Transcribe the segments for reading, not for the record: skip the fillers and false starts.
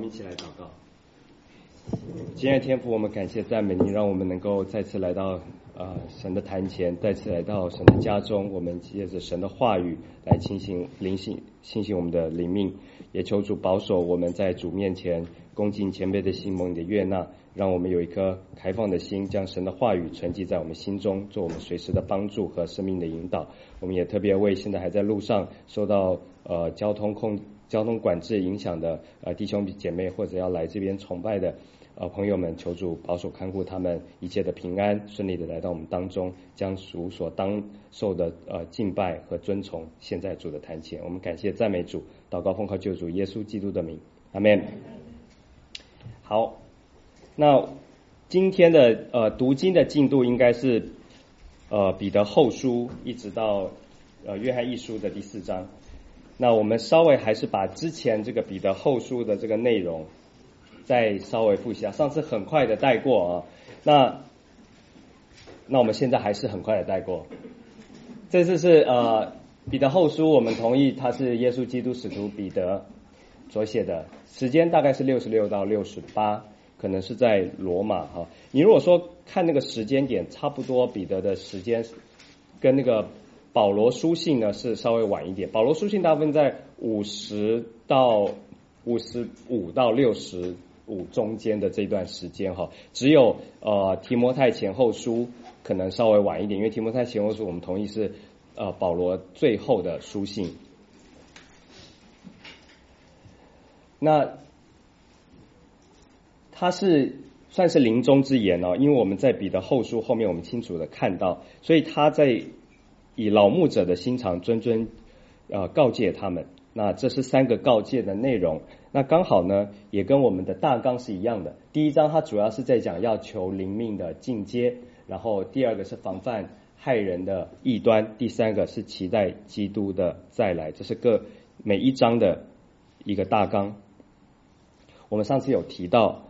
一起来祷告。亲爱的天父，我们感谢赞美你，让我们能够再次来到神的坛前，再次来到神的家中，我们借着神的话语来清醒我们的灵命，也求主保守我们在主面前恭敬谦卑的心蒙你的悦纳，让我们有一颗开放的心，将神的话语存记在我们心中，做我们随时的帮助和生命的引导。我们也特别为现在还在路上受到交通管制影响的弟兄姐妹，或者要来这边崇拜的朋友们，求主保守看顾他们一切的平安，顺利的来到我们当中，将主所当受的敬拜和尊崇献在主的坛前。我们感谢赞美主，祷告奉靠救主耶稣基督的名，阿们。好，那今天的读经的进度应该是彼得后书一直到约翰一书的第4章。那我们稍微还是把之前这个彼得后书的这个内容再稍微复习一下，上次很快的带过啊。那我们现在还是很快的带过。这次是彼得后书，我们同意它是耶稣基督使徒彼得所写的，时间大概是66到68，可能是在罗马哈。你如果说看那个时间点，差不多彼得的时间跟那个保罗书信呢是稍微晚一点。保罗书信大部分在55到65中间的这段时间哈，只有提摩太前后书可能稍微晚一点，因为提摩太前后书我们同意是保罗最后的书信。那他是算是临终之言因为我们在彼得后书后面我们清楚的看到，所以他在以老牧者的心肠谆告诫他们。那这是3个告诫的内容，那刚好呢也跟我们的大纲是一样的。第1章它主要是在讲要求灵命的进阶，然后第2个是防范害人的异端，第3个是期待基督的再来，这是每一章的一个大纲。我们上次有提到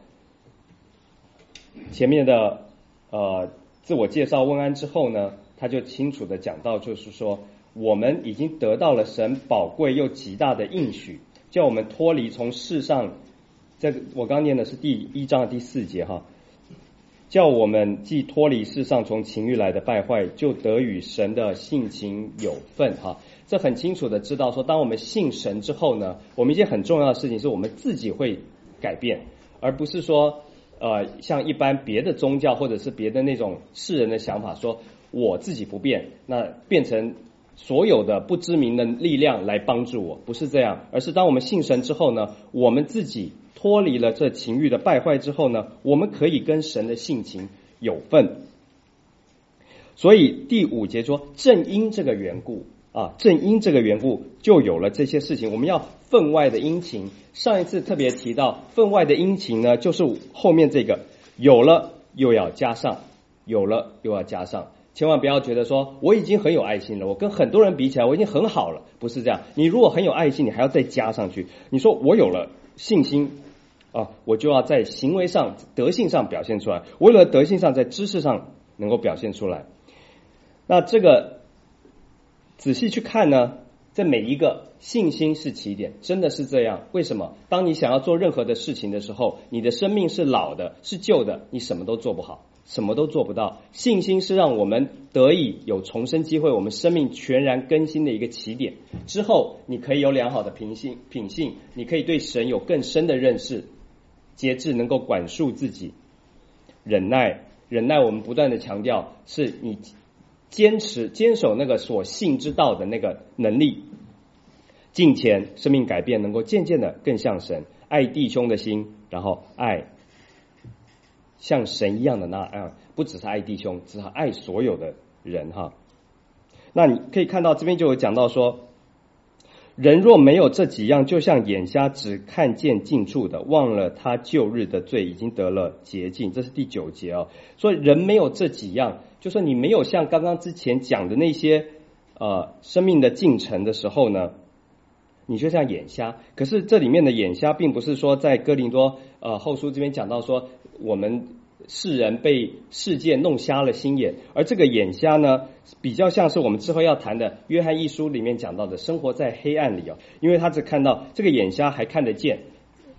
前面的自我介绍问安之后呢，他就清楚的讲到，就是说我们已经得到了神宝贵又极大的应许，叫我们脱离从世上，这个我刚念的是第1章的第4节哈，叫我们既脱离世上从情欲来的败坏，就得与神的性情有份哈。这很清楚的知道说，当我们信神之后呢，我们一件很重要的事情是我们自己会改变，而不是说像一般别的宗教或者是别的那种世人的想法，说我自己不变，那变成所有的不知名的力量来帮助我，不是这样，而是当我们信神之后呢，我们自己脱离了这情欲的败坏之后呢，我们可以跟神的性情有份。所以第5节说，正因这个缘故就有了这些事情，我们要分外的殷勤。上一次特别提到分外的殷勤呢，就是后面这个有了又要加上，有了又要加上。千万不要觉得说我已经很有爱心了，我跟很多人比起来我已经很好了，不是这样。你如果很有爱心，你还要再加上去。你说我有了信心我就要在行为上德性上表现出来，我有了德性上在知识上能够表现出来。那这个仔细去看呢，这每一个信心是起点，真的是这样。为什么？当你想要做任何的事情的时候，你的生命是老的，是旧的，你什么都做不好，什么都做不到。信心是让我们得以有重生机会，我们生命全然更新的一个起点。之后你可以有良好的品性，你可以对神有更深的认识，节制，能够管束自己。忍耐我们不断的强调，是你坚守那个所信之道的那个能力。敬虔，生命改变，能够渐渐的更像神。爱弟兄的心，然后爱像神一样的那爱，不只是爱弟兄，只是爱所有的人哈。那你可以看到这边就有讲到说，人若没有这几样，就像眼瞎只看见近处的，忘了他旧日的罪已经得了洁净。这是第9节所以人没有这几样，就说你没有像刚刚之前讲的那些生命的进程的时候呢，你就像眼瞎。可是这里面的眼瞎并不是说在哥林多后书这边讲到说我们世人被世界弄瞎了心眼，而这个眼瞎呢，比较像是我们之后要谈的约翰一书里面讲到的生活在黑暗里因为他只看到这个眼瞎还看得见，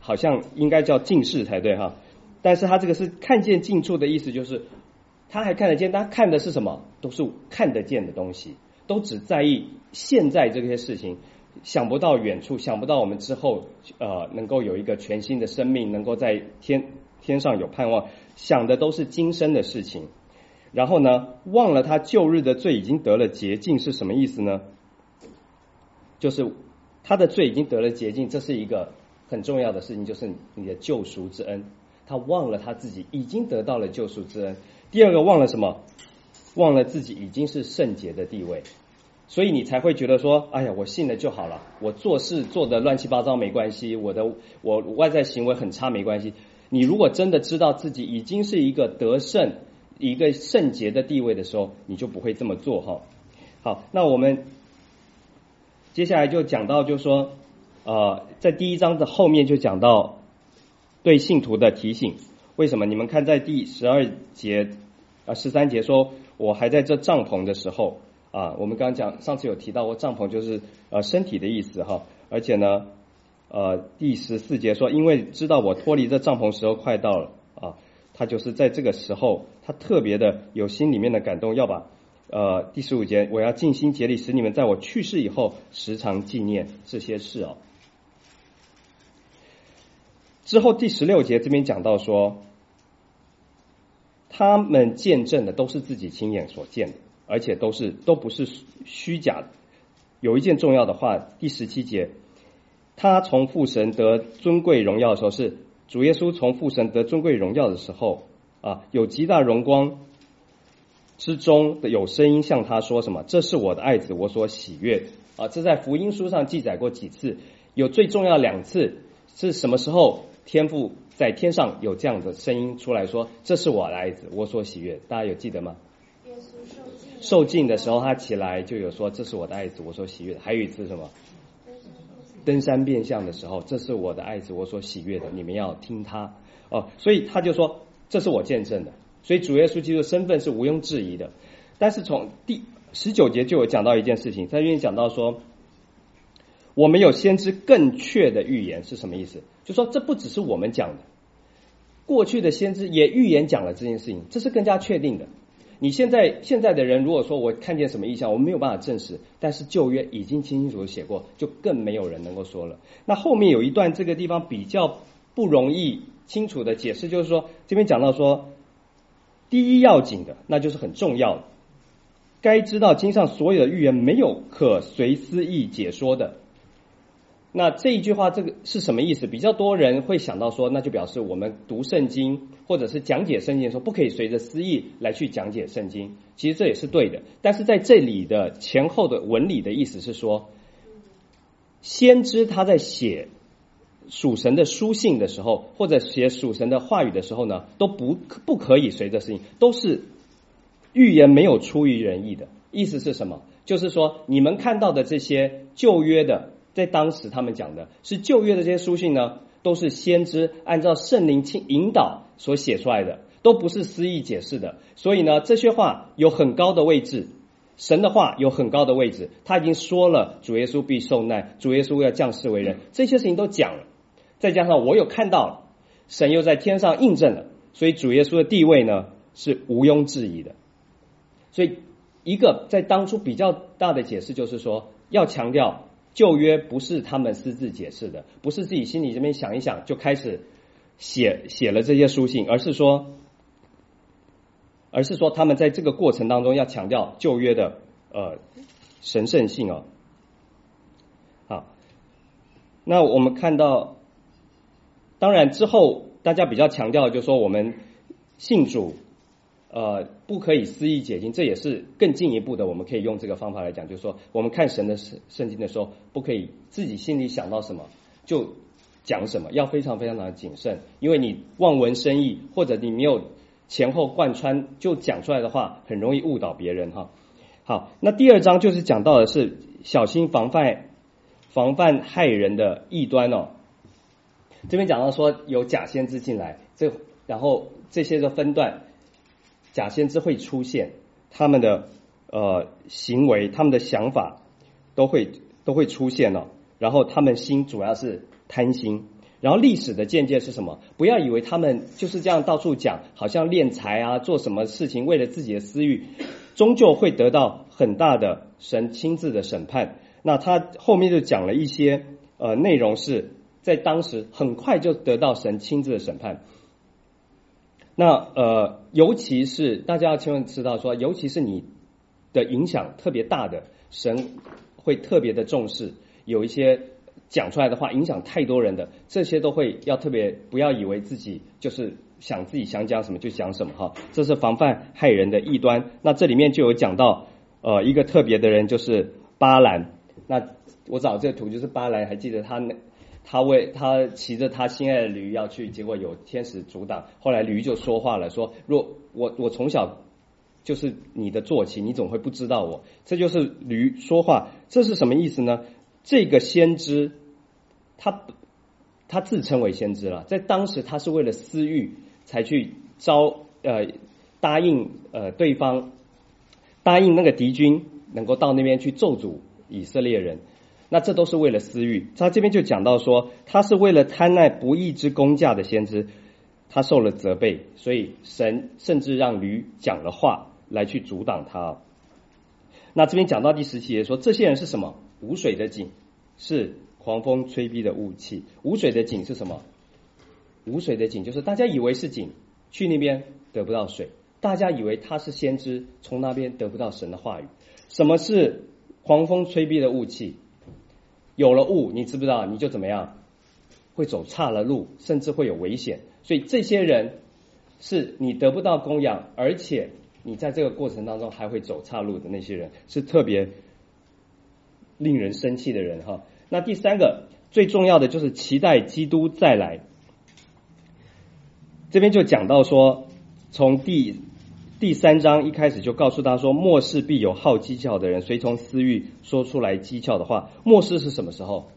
好像应该叫近视才对哈，但是他这个是看见近处的意思，就是他还看得见，他看的是什么？都是看得见的东西，都只在意现在这些事情，想不到远处，想不到我们之后能够有一个全新的生命，能够在天上有盼望，想的都是今生的事情。然后呢，忘了他旧日的罪已经得了洁净，是什么意思呢？就是他的罪已经得了洁净，这是一个很重要的事情，就是你的救赎之恩。他忘了他自己已经得到了救赎之恩。第二个忘了什么？忘了自己已经是圣洁的地位，所以你才会觉得说，哎呀，我信了就好了，我做事做的乱七八糟没关系，我外在行为很差没关系。你如果真的知道自己已经是一个得胜、一个圣洁的地位的时候，你就不会这么做哈。好，那我们接下来就讲到，就是说，在第一章的后面就讲到对信徒的提醒。为什么？你们看在第12节、13节说，我还在这帐篷的时候我们刚刚讲，上次有提到过，帐篷就是身体的意思哈。而且呢，第14节说，因为知道我脱离这帐篷时候快到了他就是在这个时候，他特别的有心里面的感动，要把第15节，我要尽心竭力使你们在我去世以后时常纪念这些事之后第16节这边讲到说，他们见证的都是自己亲眼所见的，而且都不是虚假的。有一件重要的话，第17节，他从父神得尊贵荣耀的时候，是主耶稣从父神得尊贵荣耀的时候有极大荣光之中有声音向他说什么？这是我的爱子，我所喜悦这在福音书上记载过几次，有最重要2次是什么时候？天父在天上有这样的声音出来说，这是我的爱子，我所喜悦。大家有记得吗？ 耶稣受尽的时候，他起来就有说，这是我的爱子，我所喜悦的。还有一次什么？登山变相的时候，这是我的爱子，我所喜悦的，你们要听他所以他就说，这是我见证的。所以主耶稣基督的身份是毋庸置疑的。但是从第19节就有讲到一件事情，在这边讲到说，我们有先知更确的预言是什么意思？就说这不只是我们讲的，过去的先知也预言讲了这件事情，这是更加确定的。你现在的人如果说我看见什么异象，我没有办法证实，但是旧约已经清清楚楚写过，就更没有人能够说了。那后面有一段这个地方比较不容易清楚的解释，就是说这边讲到说，第一要紧的，那就是很重要的，该知道经上所有的预言没有可随思意解说的。那这一句话这个是什么意思？比较多人会想到说，那就表示我们读圣经或者是讲解圣经的时候，不可以随着私意来去讲解圣经。其实这也是对的，但是在这里的前后的文理的意思是说，先知他在写属神的书信的时候，或者写属神的话语的时候呢，都不可以随着私意，都是预言没有出于人意的。意思是什么？就是说你们看到的这些旧约的，在当时他们讲的是旧约的这些书信呢，都是先知按照圣灵引导所写出来的，都不是私意解释的。所以呢，这些话有很高的位置，神的话有很高的位置，他已经说了主耶稣必受难，主耶稣要降世为人，这些事情都讲了，再加上我有看到了，神又在天上印证了，所以主耶稣的地位呢是毋庸置疑的。所以一个在当初比较大的解释就是说，要强调旧约不是他们私自解释的，不是自己心里这边想一想就开始写了这些书信，而是说他们在这个过程当中要强调旧约的神圣性好，那我们看到，当然之后大家比较强调的就是说，我们信主不可以私意解经，这也是更进一步的，我们可以用这个方法来讲，就是说我们看神的圣经的时候，不可以自己心里想到什么就讲什么，要非常非常的谨慎，因为你望文生义，或者你没有前后贯穿就讲出来的话，很容易误导别人好，那第2章就是讲到的是小心防范害人的异端这边讲到说有假先知进来，然后这些的分段，假先知会出现，他们的行为，他们的想法都会出现然后他们心主要是贪心， 然后历史的见解是什么？不要以为他们就是这样到处讲，好像敛财啊，做什么事情为了自己的私欲，终究会得到很大的神亲自的审判。那他后面就讲了一些内容是在当时很快就得到神亲自的审判。那尤其是大家要千万知道说，尤其是你的影响特别大的，神会特别的重视。有一些讲出来的话影响太多人的，这些都会要特别不要以为自己就是自己想讲什么就讲什么哈，这是防范害人的异端。那这里面就有讲到一个特别的人，就是巴兰。那我找这个图就是巴兰，还记得他骑着他心爱的驴要去，结果有天使阻挡，后来驴就说话了，说若我从小就是你的坐骑，你怎么会不知道我？这就是驴说话。这是什么意思呢？这个先知他自称为先知了，在当时他是为了私欲才去答应对方，答应那个敌军能够到那边去咒诅以色列人，那这都是为了私欲。他这边就讲到说，他是为了贪爱不义之工价的先知，他受了责备，所以神甚至让驴讲了话来去阻挡他。那这边讲到第17节说，这些人是什么？无水的井，是狂风吹逼的雾气。无水的井是什么？无水的井就是大家以为是井，去那边得不到水，大家以为他是先知，从那边得不到神的话语。什么是狂风吹逼的雾气？有了雾，你知不知道？你就怎么样？会走岔了路，甚至会有危险。所以这些人是你得不到供养，而且你在这个过程当中还会走岔路的那些人，是特别令人生气的人哈。那第三个最重要的就是期待基督再来。这边就讲到说，从第3章一开始就告诉他说，末世必有好讥诮的人，随从私欲说出来讥诮的话。末世是什么时候？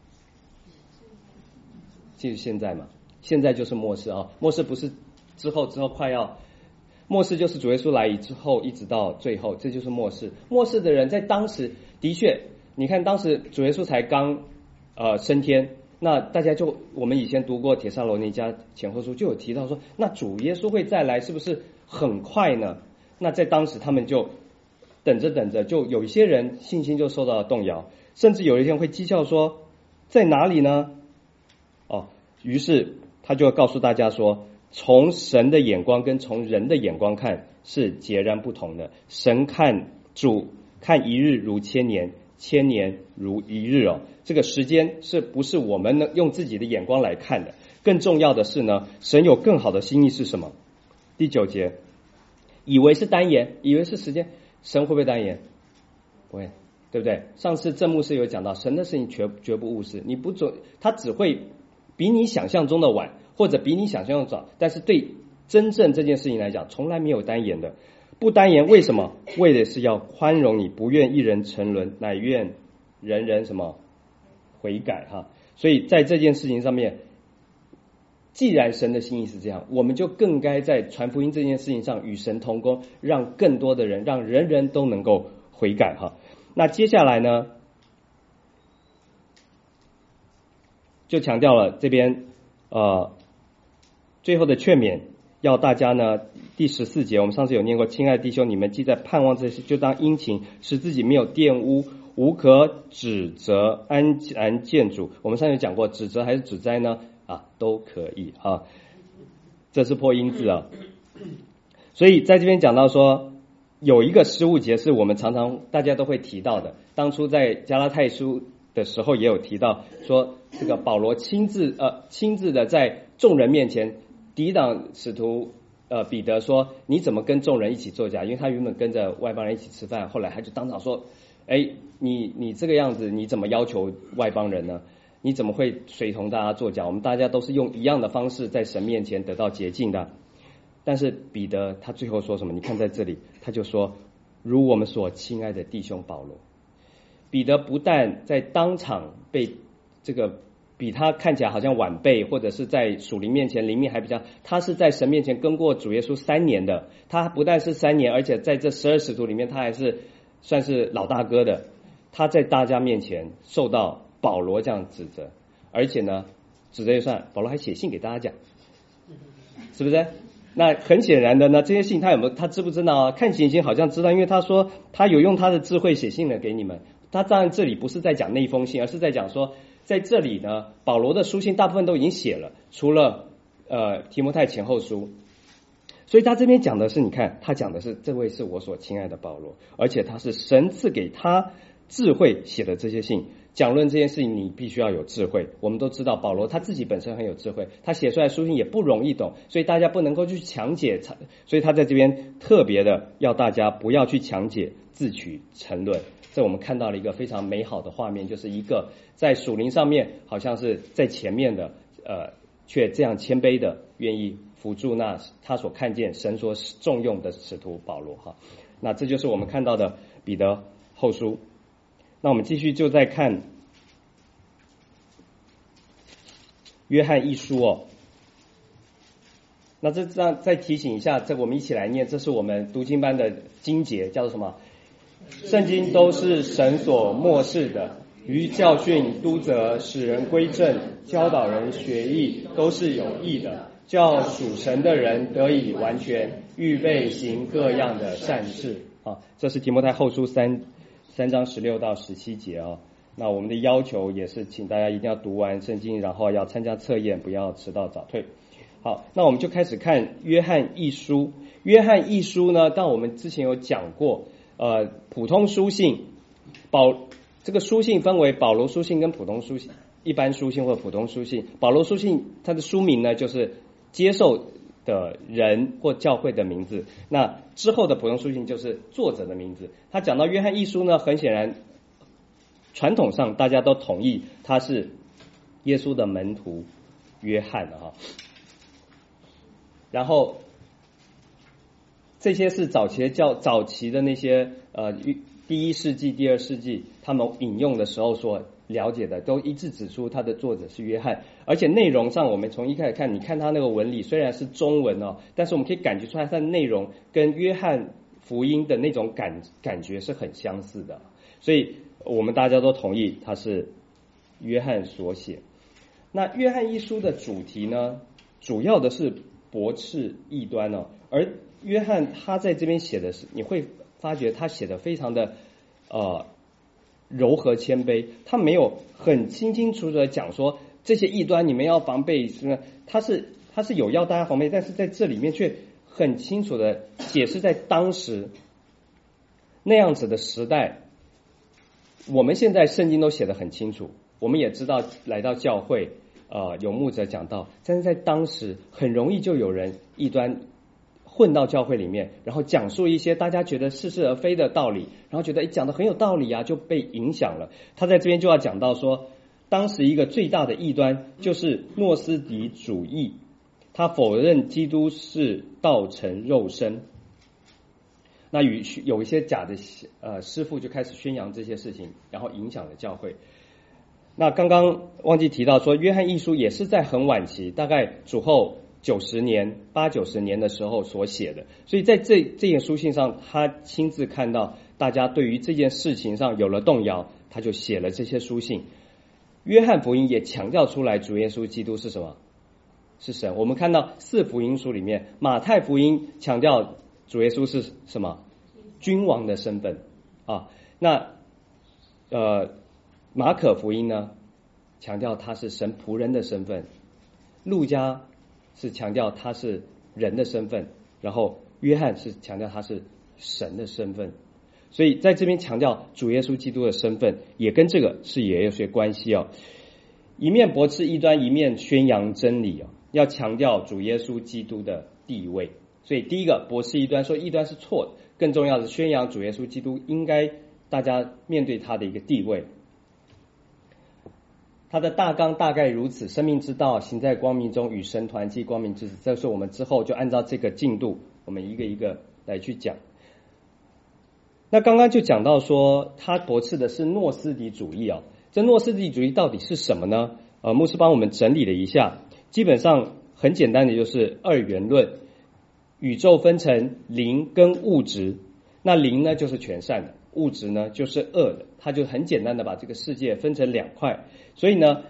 就是现在嘛，现在就是末世啊。末世不是之后快要，末世就是主耶稣来之后一直到最后，这就是末世。末世的人在当时的确，你看当时主耶稣才刚升天，那大家我们以前读过帖撒罗尼迦前后书就有提到说，那主耶稣会再来是不是很快呢？那在当时他们就等着，就有一些人信心就受到了动摇，甚至有一天会讥诮说在哪里呢？于是他就告诉大家说，从神的眼光跟从人的眼光看是截然不同的。神看主看一日如千年，千年如一日这个时间是不是我们能用自己的眼光来看的？更重要的是呢，神有更好的心意是什么？第9节，以为是单言，以为是时间，神会不会单言？不会，对不对？上次郑牧师有讲到，神的事情绝不误事，你不准，他只会比你想象中的晚，或者比你想象中的早，但是对真正这件事情来讲，从来没有单言的。不单言为什么？为的是要宽容你，不愿一人沉沦，乃愿人人什么悔改哈。所以在这件事情上面，既然神的心意是这样，我们就更该在传福音这件事情上与神同工，让更多的人，让人人都能够悔改哈。那接下来呢，就强调了这边最后的劝勉，要大家呢，第14节我们上次有念过，亲爱的弟兄，你们既在盼望这些，就当殷勤，使自己没有玷污，无可指责，安然见主。我们上次讲过，指责还是指摘呢？都可以啊，这是破音字啊。所以在这边讲到说，有一个施物节是我们常常大家都会提到的，当初在加拉太书的时候也有提到，说这个保罗亲自的在众人面前抵挡使徒彼得说，你怎么跟众人一起作假？因为他原本跟着外邦人一起吃饭，后来他就当场说，你这个样子，你怎么要求外邦人呢？你怎么会随同大家作假？我们大家都是用一样的方式在神面前得到洁净的。但是彼得他最后说什么？你看在这里，他就说，如我们所亲爱的弟兄保罗。彼得不但在当场被这个比他看起来好像晚辈，或者是在属灵面前灵命还比较，他是在神面前跟过主耶稣3年的。他不但是3年，而且在这12使徒里面，他还是算是老大哥的。他在大家面前受到保罗这样指责，而且呢， 指着耶稣，保罗还写信给大家讲，是不是？那很显然的呢，这些信他知不知道啊？看情形好像知道，因为他说他有用他的智慧写信了给你们。他当然这里不是在讲那一封信，而是在讲说，在这里呢，保罗的书信大部分都已经写了，除了提摩太前后书。所以他这边讲的是，你看他讲的是这位是我所亲爱的保罗，而且他是神赐给他智慧写的这些信。讲论这件事情，你必须要有智慧。我们都知道保罗他自己本身很有智慧，他写出来的书信也不容易懂，所以大家不能够去强解，所以他在这边特别的要大家不要去强解，自取沉沦。这我们看到了一个非常美好的画面，就是一个在属灵上面好像是在前面的，却这样谦卑的愿意辅助那他所看见神所重用的使徒保罗哈。那这就是我们看到的彼得后书。那我们继续就再看约翰一书哦。那这样再提醒一下，这我们一起来念，这是我们读经班的经节，叫做什么？圣经都是神所默示的，于教训、督责、使人归正、教导人学义，都是有益的，叫属神的人得以完全，预备行各样的善事啊。这是提摩太后书3章16到17节啊。那我们的要求也是，请大家一定要读完圣经，然后要参加测验，不要迟到早退。好，那我们就开始看约翰一书。约翰一书呢，当我们之前有讲过，普通书信，这个书信分为保罗书信跟普通书信，一般书信或普通书信。保罗书信它的书名呢，就是接受的人或教会的名字。那之后的普通书信就是作者的名字。他讲到约翰一书呢，很显然传统上大家都同意他是耶稣的门徒约翰哈。然后这些是早期的那些第1世纪、第2世纪他们引用的时候所了解的，都一致指出他的作者是约翰。而且内容上，我们从一开始看，你看他那个文理虽然是中文哦，但是我们可以感觉出来它的内容跟约翰福音的那种感觉是很相似的，所以我们大家都同意他是约翰所写。那约翰一书的主题呢，主要的是驳斥异端哦，而约翰他在这边写的是，你会发觉他写的非常的柔和谦卑，他没有很清楚的讲说这些异端你们要防备，是呢，他是有要大家防备，但是在这里面却很清楚的解释，在当时那样子的时代，我们现在圣经都写得很清楚，我们也知道来到教会有牧者讲道，但是在当时很容易就有人异端混到教会里面，然后讲述一些大家觉得似是而非的道理，然后觉得讲得很有道理啊，就被影响了。他在这边就要讲到说，当时一个最大的异端就是诺斯底主义，他否认基督是道成肉身。那有一些假的师傅就开始宣扬这些事情，然后影响了教会。那刚刚忘记提到说，约翰一书也是在很晚期，大概主后80年、80-90年的时候所写的，所以在这件书信上，他亲自看到大家对于这件事情上有了动摇，他就写了这些书信。约翰福音也强调出来，主耶稣基督是什么？是神。我们看到4福音书里面，马太福音强调主耶稣是什么？君王的身份啊。那马可福音呢，强调他是神仆人的身份。路加是强调他是人的身份，然后约翰是强调他是神的身份。所以在这边强调主耶稣基督的身份，也跟这个也有些关系哦。一面驳斥异端，一面宣扬真理哦，要强调主耶稣基督的地位。所以第一个驳斥异端，说异端是错的，更重要的宣扬主耶稣基督应该大家面对他的一个地位。他的大纲大概如此：生命之道行在光明中，与神团契，光明之子。这是我们之后就按照这个进度，我们一个一个来去讲。那刚刚就讲到说，他驳斥的是诺斯底主义啊。这诺斯底主义到底是什么呢？牧师帮我们整理了一下，基本上很简单的就是二元论，宇宙分成灵跟物质，那灵呢就是全善的，物质呢就是恶的，它就很简单的把这个世界分成2块。所以呢，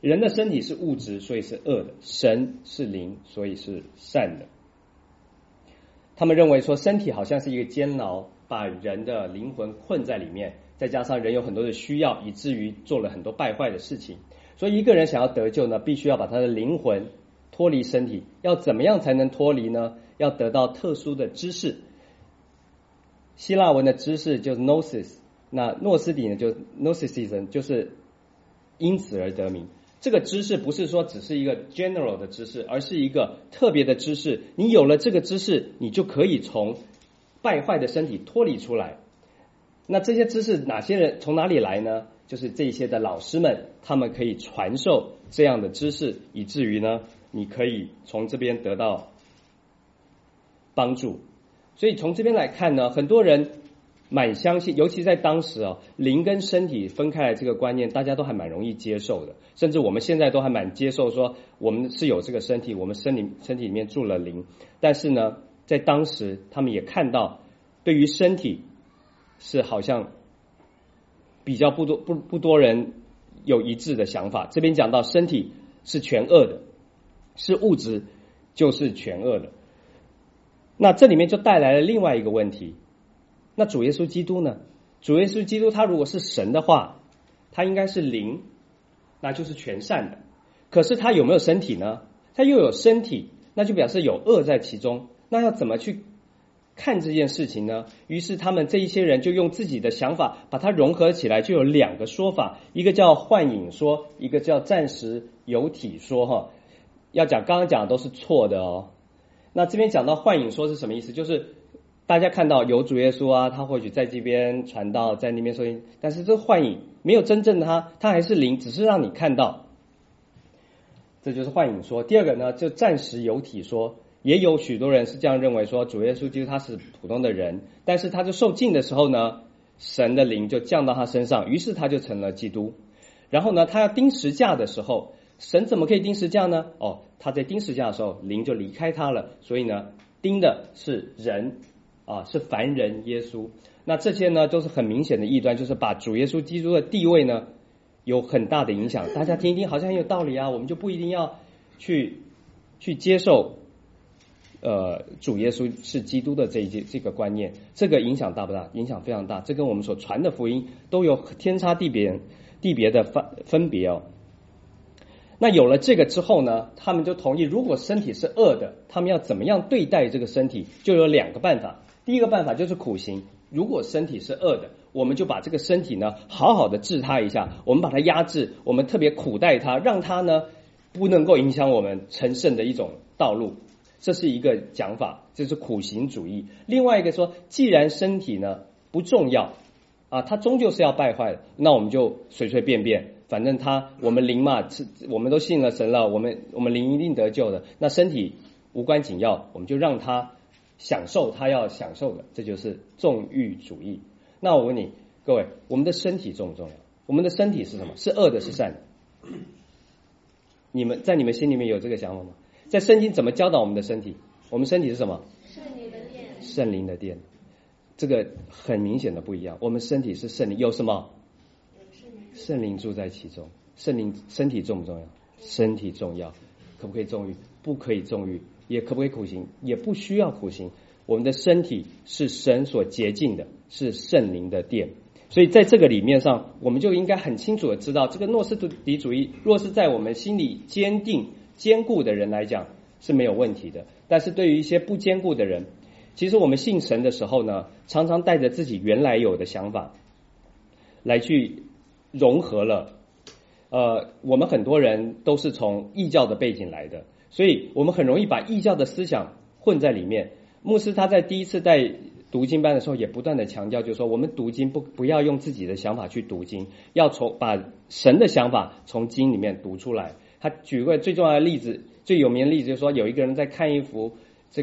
人的身体是物质，所以是恶的；神是灵，所以是善的。他们认为说身体好像是一个监牢，把人的灵魂困在里面，再加上人有很多的需要，以至于做了很多败坏的事情。所以一个人想要得救呢，必须要把他的灵魂脱离身体。要怎么样才能脱离呢？要得到特殊的知识。希腊文的知识就是 gnosis， 那诺斯底呢就 gnosticism， 就是因此而得名。这个知识不是说只是一个 general 的知识，而是一个特别的知识。你有了这个知识，你就可以从败坏的身体脱离出来。那这些知识哪些人从哪里来呢？就是这些的老师们，他们可以传授这样的知识，以至于呢，你可以从这边得到帮助。所以从这边来看呢，很多人蛮相信，尤其在当时灵跟身体分开来这个观念，大家都还蛮容易接受的，甚至我们现在都还蛮接受说，我们是有这个身体，我们身体里面住了灵。但是呢，在当时他们也看到，对于身体是好像比较不多人有一致的想法。这边讲到身体是全恶的，是物质就是全恶的。那这里面就带来了另外一个问题，那主耶稣基督呢？主耶稣基督他如果是神的话，他应该是灵，那就是全善的。可是他有没有身体呢？他又有身体，那就表示有恶在其中。那要怎么去看这件事情呢？于是他们这一些人就用自己的想法把它融合起来，就有两个说法，一个叫幻影说，一个叫暂时有体说。要讲刚刚讲的都是错的哦。那这边讲到幻影说是什么意思？就是大家看到有主耶稣啊，他或许在这边传道，在那边说，但是这幻影没有真正的他还是灵，只是让你看到，这就是幻影说。第二个呢，就暂时有体说，也有许多人是这样认为说，主耶稣基督他是普通的人，但是他就受浸的时候呢，神的灵就降到他身上，于是他就成了基督。然后呢，他要钉十架的时候，神怎么可以钉十架呢？他在钉十架的时候，灵就离开他了，所以呢，钉的是人是凡人耶稣。那这些呢，都是很明显的异端，就是把主耶稣基督的地位呢，有很大的影响。大家听一听，好像很有道理啊，我们就不一定要去接受主耶稣是基督的这个观念。这个影响大不大？影响非常大。这跟我们所传的福音都有天差地别的分别哦。那有了这个之后呢，他们就同意，如果身体是恶的，他们要怎么样对待这个身体？就有两个办法。第一个办法就是苦行。如果身体是恶的，我们就把这个身体呢好好的治它一下，我们把它压制，我们特别苦待它，让它呢不能够影响我们成圣的一种道路。这是一个讲法，这是苦行主义。另外一个说，既然身体呢不重要它终究是要败坏的，那我们就随随便便，反正我们灵嘛，我们都信了神了，我们灵一定得救的。那身体无关紧要，我们就让他享受他要享受的，这就是纵欲主义。那我问你各位，我们的身体重不重要？我们的身体是什么？是恶的是善的？你们心里面有这个想法吗？在圣经怎么教导我们的身体？我们身体是什么？ 圣灵的殿。 圣灵的殿。这个很明显的不一样。我们身体是圣灵，有什么？圣灵住在其中。身体重不重要？身体重要。可不可以纵欲？不可以纵欲。也可不可以苦行？也不需要苦行。我们的身体是神所洁净的，是圣灵的殿。所以在这个里面上，我们就应该很清楚的知道，这个诺斯底主义若是在我们心里坚定坚固的人来讲是没有问题的，但是对于一些不坚固的人，其实我们信神的时候呢，常常带着自己原来有的想法来去融合了。我们很多人都是从异教的背景来的，所以我们很容易把异教的思想混在里面。牧师他在第一次带读经班的时候也不断的强调，就是说我们读经不要用自己的想法去读经，要把神的想法从经里面读出来。他举个最重要的例子，最有名的例子就是说，有一个人在看一幅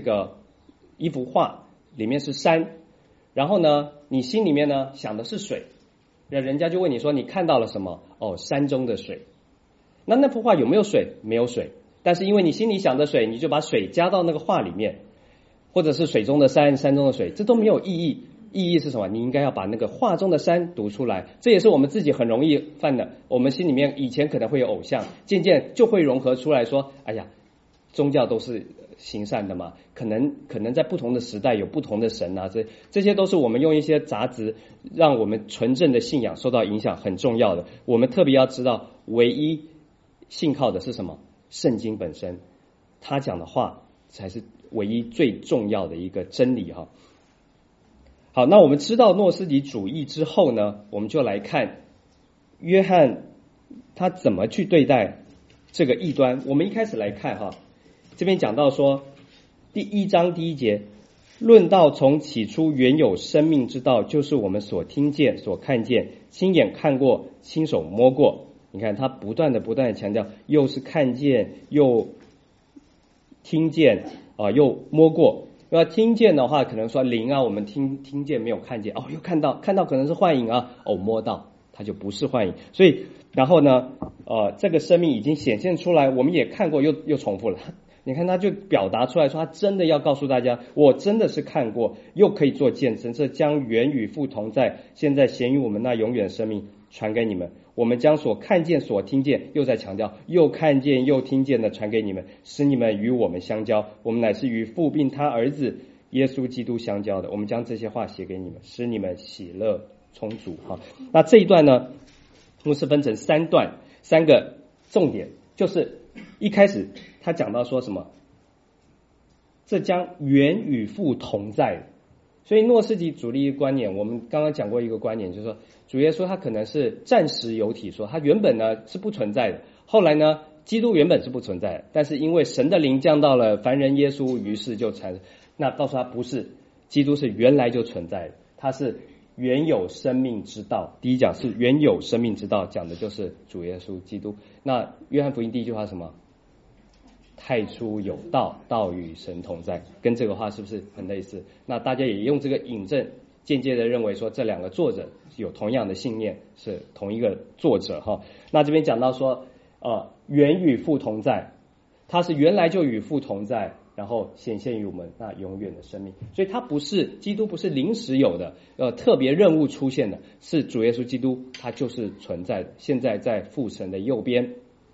画，里面是山，然后呢你心里面呢想的是水，人家就问你说你看到了什么？山中的水。那幅画有没有水？没有水，但是因为你心里想的水，你就把水加到那个画里面，或者是水中的山，山中的水，这都没有意义。 意义是什么？你应该要把那个画中的山读出来。这也是我们自己很容易犯的，我们心里面以前可能会有偶像，渐渐就会融合出来说，哎呀，宗教都是行善的嘛，可能在不同的时代有不同的神啊，这些都是我们用一些杂质让我们纯正的信仰受到影响很重要的。我们特别要知道，唯一信靠的是什么？圣经本身，他讲的话才是唯一最重要的一个真理哈。好，那我们知道诺斯底主义之后呢，我们就来看约翰他怎么去对待这个异端。我们一开始来看哈，这边讲到说第1章第1节，论到从起初原有生命之道，就是我们所听见所看见亲眼看过亲手摸过。你看他不断的强调，又是看见又听见又摸过。要听见的话，可能说灵啊，我们听见没有看见，又看到可能是幻影啊，摸到它就不是幻影。所以然后呢这个生命已经显现出来，我们也看过，又重复了。你看他就表达出来说，他真的要告诉大家，我真的是看过，又可以做见证，这将原与父同在，现在显于我们那永远的生命传给你们。我们将所看见所听见，又在强调，又看见又听见的传给你们，使你们与我们相交。我们乃是与父并他儿子耶稣基督相交的。我们将这些话写给你们，使你们喜乐充足。那这一段呢，牧师分成3段，3个重点，就是一开始他讲到说什么，这将原与父同在。所以诺斯底主义观念，我们刚刚讲过一个观点，就是说主耶稣他可能是暂时有体，说他原本呢是不存在的，后来呢基督原本是不存在的，但是因为神的灵降到了凡人耶稣，于是就产生。那告诉他不是，基督是原来就存在的，他是原有生命之道。第一讲是原有生命之道，讲的就是主耶稣基督。那约翰福音第1句话是什么？太初有道，道与神同在，跟这个话是不是很类似？那大家也用这个引证，间接的认为说这2个作者有同样的信念，是同一个作者哈。那这边讲到说原与父同在，他是原来就与父同在，然后显现于我们那永远的生命。所以他不是，基督不是临时有的特别任务出现的，是主耶稣基督他就是存在的，现在在父神的右边。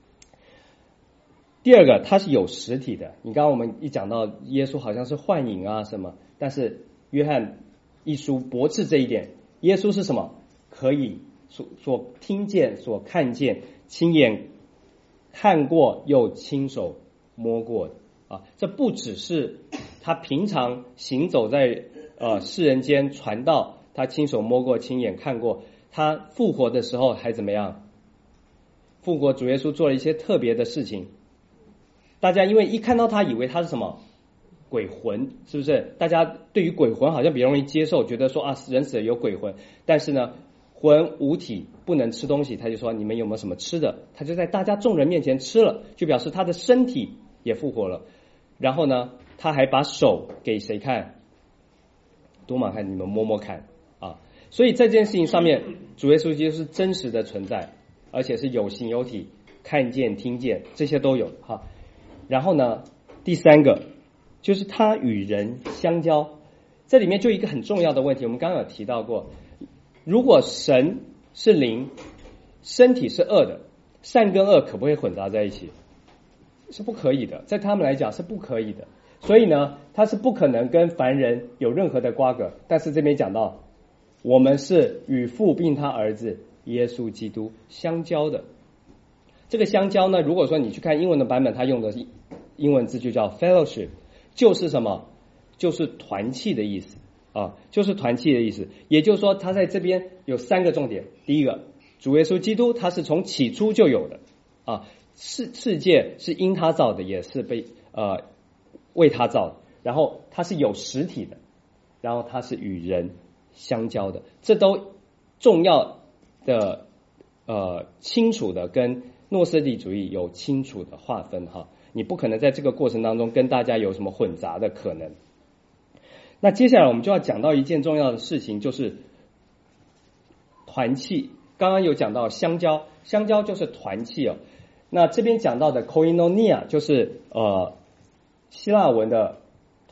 第二个，它是有实体的。你刚刚我们一讲到耶稣好像是幻影啊什么，但是约翰一书驳斥这一点。耶稣是什么？可以所听见所看见亲眼看过又亲手摸过的这不只是他平常行走在世人间传道，他亲手摸过亲眼看过，他复活的时候还怎么样？复活主耶稣做了一些特别的事情，大家因为一看到他以为他是什么鬼魂，是不是？大家对于鬼魂好像比较容易接受，觉得说人死了有鬼魂，但是呢魂无体不能吃东西，他就说你们有没有什么吃的？他就在大家众人面前吃了，就表示他的身体也复活了。然后呢他还把手给谁看？多玛看，你们摸摸看所以在这件事情上面，主耶稣基督是真实的存在，而且是有形有体，看见听见这些都有然后呢第3个就是他与人相交。这里面就一个很重要的问题，我们刚刚有提到过，如果神是灵，身体是恶的，善跟恶可不可以混杂在一起？是不可以的，在他们来讲是不可以的。所以呢他是不可能跟凡人有任何的瓜葛。但是这边讲到我们是与父并他儿子耶稣基督相交的。这个相交呢，如果说你去看英文的版本，他用的英文字就叫 fellowship， 就是什么？就是团契的意思就是团契的意思。也就是说他在这边有3个重点。第一个，主耶稣基督他是从起初就有的世界是因他造的，也是被为他造的。然后他是有实体的，然后他是与人相交的，这都重要的清楚的跟诺斯底主义有清楚的划分你不可能在这个过程当中跟大家有什么混杂的可能。那接下来我们就要讲到一件重要的事情，就是团契。刚刚有讲到相交，相交就是团契那这边讲到的 koinonia 就是希腊文的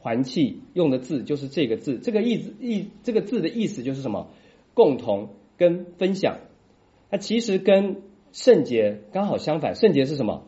团契用的字就是这个字，这个字的意思就是什么？共同跟分享。它其实跟圣洁刚好相反，圣洁是什么？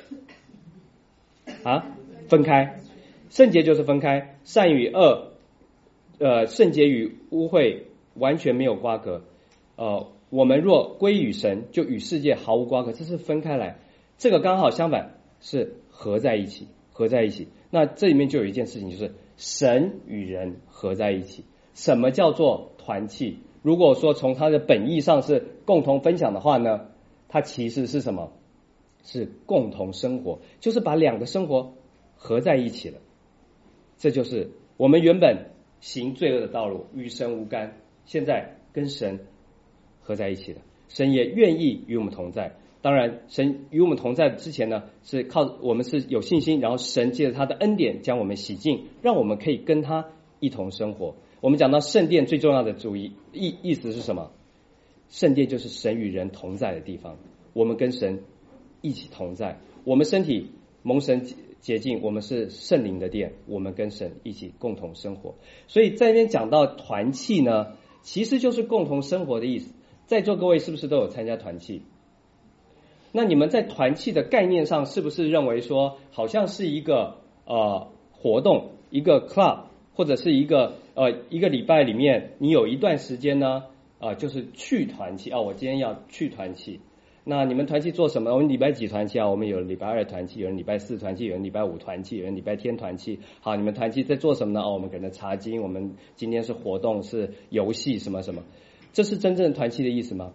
分开。圣洁就是分开，善与恶，圣洁与污秽完全没有瓜葛。我们若归于神，就与世界毫无瓜葛，这是分开来。这个刚好相反，是合在一起。那这里面就有一件事情，就是神与人合在一起。什么叫做团契？如果说从它的本意上是共同分享的话呢，它其实是什么？是共同生活，就是把两个生活合在一起了。这就是我们原本行罪恶的道路，与神无干，现在跟神合在一起了。神也愿意与我们同在。当然神与我们同在之前呢，是靠我们是有信心，然后神借着他的恩典将我们洗净，让我们可以跟他一同生活。我们讲到圣殿最重要的主意思是什么？圣殿就是神与人同在的地方，我们跟神一起同在，我们身体蒙神洁净，我们是圣灵的殿，我们跟神一起共同生活。所以在那边讲到团契呢，其实就是共同生活的意思。在座各位是不是都有参加团契？那你们在团契的概念上是不是认为说好像是一个活动，一个 club， 或者是一个礼拜里面你有一段时间呢就是去团契我今天要去团契。那你们团契做什么？我们礼拜几团契我们有礼拜2团契，有人礼拜4团契，有人礼拜5团契，有人礼拜天团契。好，你们团契在做什么呢？我们可能查经，我们今天是活动，是游戏什么什么。这是真正的团契的意思吗？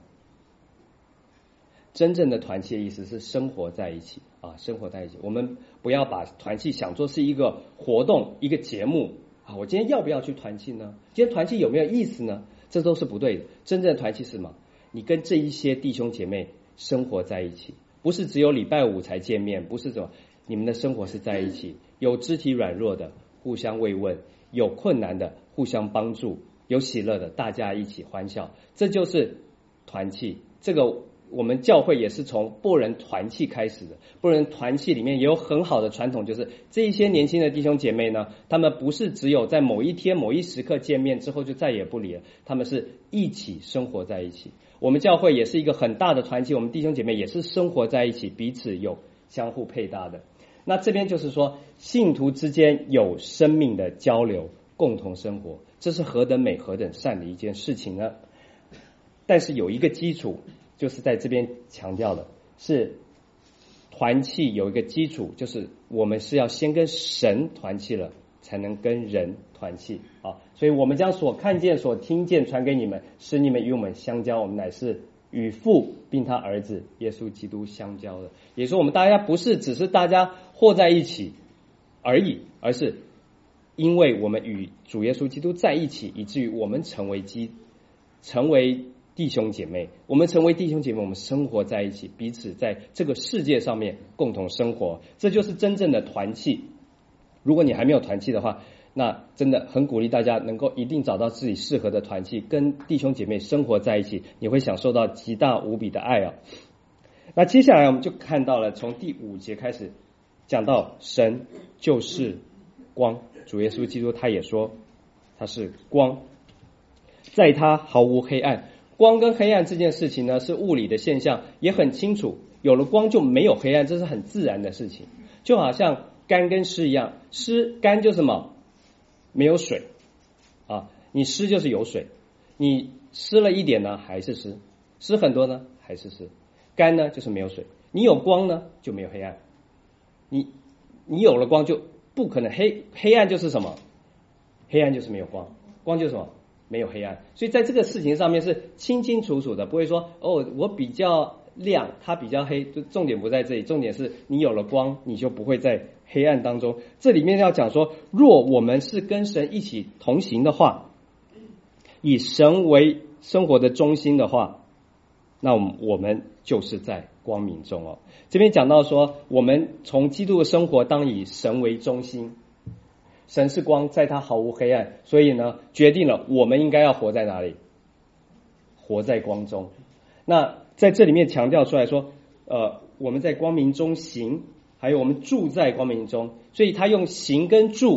真正的团契的意思是生活在一起生活在一起。我们不要把团契想作是一个活动，一个节目我今天要不要去团契呢？今天团契有没有意思呢？这都是不对的。真正的团契是什么？你跟这一些弟兄姐妹生活在一起，不是只有礼拜5才见面，不是什么，你们的生活是在一起，有肢体软弱的互相慰问，有困难的互相帮助，有喜乐的大家一起欢笑，这就是团契。这个我们教会也是从波人团契开始的。波人团契里面也有很好的传统，就是这一些年轻的弟兄姐妹呢，他们不是只有在某一天某一时刻见面之后就再也不理了，他们是一起生活在一起。我们教会也是一个很大的团契，我们弟兄姐妹也是生活在一起，彼此有相互配搭的。那这边就是说信徒之间有生命的交流，共同生活，这是何等美何等善的一件事情呢？但是有一个基础，就是在这边强调的是团契有一个基础，就是我们是要先跟神团契了，才能跟人团契所以我们将所看见所听见传给你们，使你们与我们相交，我们乃是与父并他儿子耶稣基督相交的。也就是我们大家不是只是大家和在一起而已，而是因为我们与主耶稣基督在一起，以至于我们成为弟兄姐妹。我们成为弟兄姐妹，我们生活在一起，彼此在这个世界上面共同生活，这就是真正的团契。如果你还没有团契的话，那真的很鼓励大家能够一定找到自己适合的团契，跟弟兄姐妹生活在一起，你会享受到极大无比的爱那接下来我们就看到了从第5节开始讲到神就是光，主耶稣基督他也说他是光，在他毫无黑暗。光跟黑暗这件事情呢，是物理的现象，也很清楚，有了光就没有黑暗，这是很自然的事情。就好像干跟湿一样，干就是什么？没有水你湿就是有水，你湿了一点呢还是湿，湿很多呢还是湿，干呢就是没有水。你有光呢就没有黑暗，你有了光就不可能黑暗就是什么？黑暗就是没有光，光就是什么？没有黑暗。所以在这个事情上面是清清楚楚的，不会说我比较亮，它比较黑，就重点不在这里，重点是你有了光，你就不会在黑暗当中。这里面要讲说，若我们是跟神一起同行的话，以神为生活的中心的话，那我们就是在光明中这边讲到说，我们从基督的生活当以神为中心，神是光，在他毫无黑暗，所以呢决定了我们应该要活在哪里？活在光中。那在这里面强调出来说我们在光明中行，还有我们住在光明中，所以他用行跟住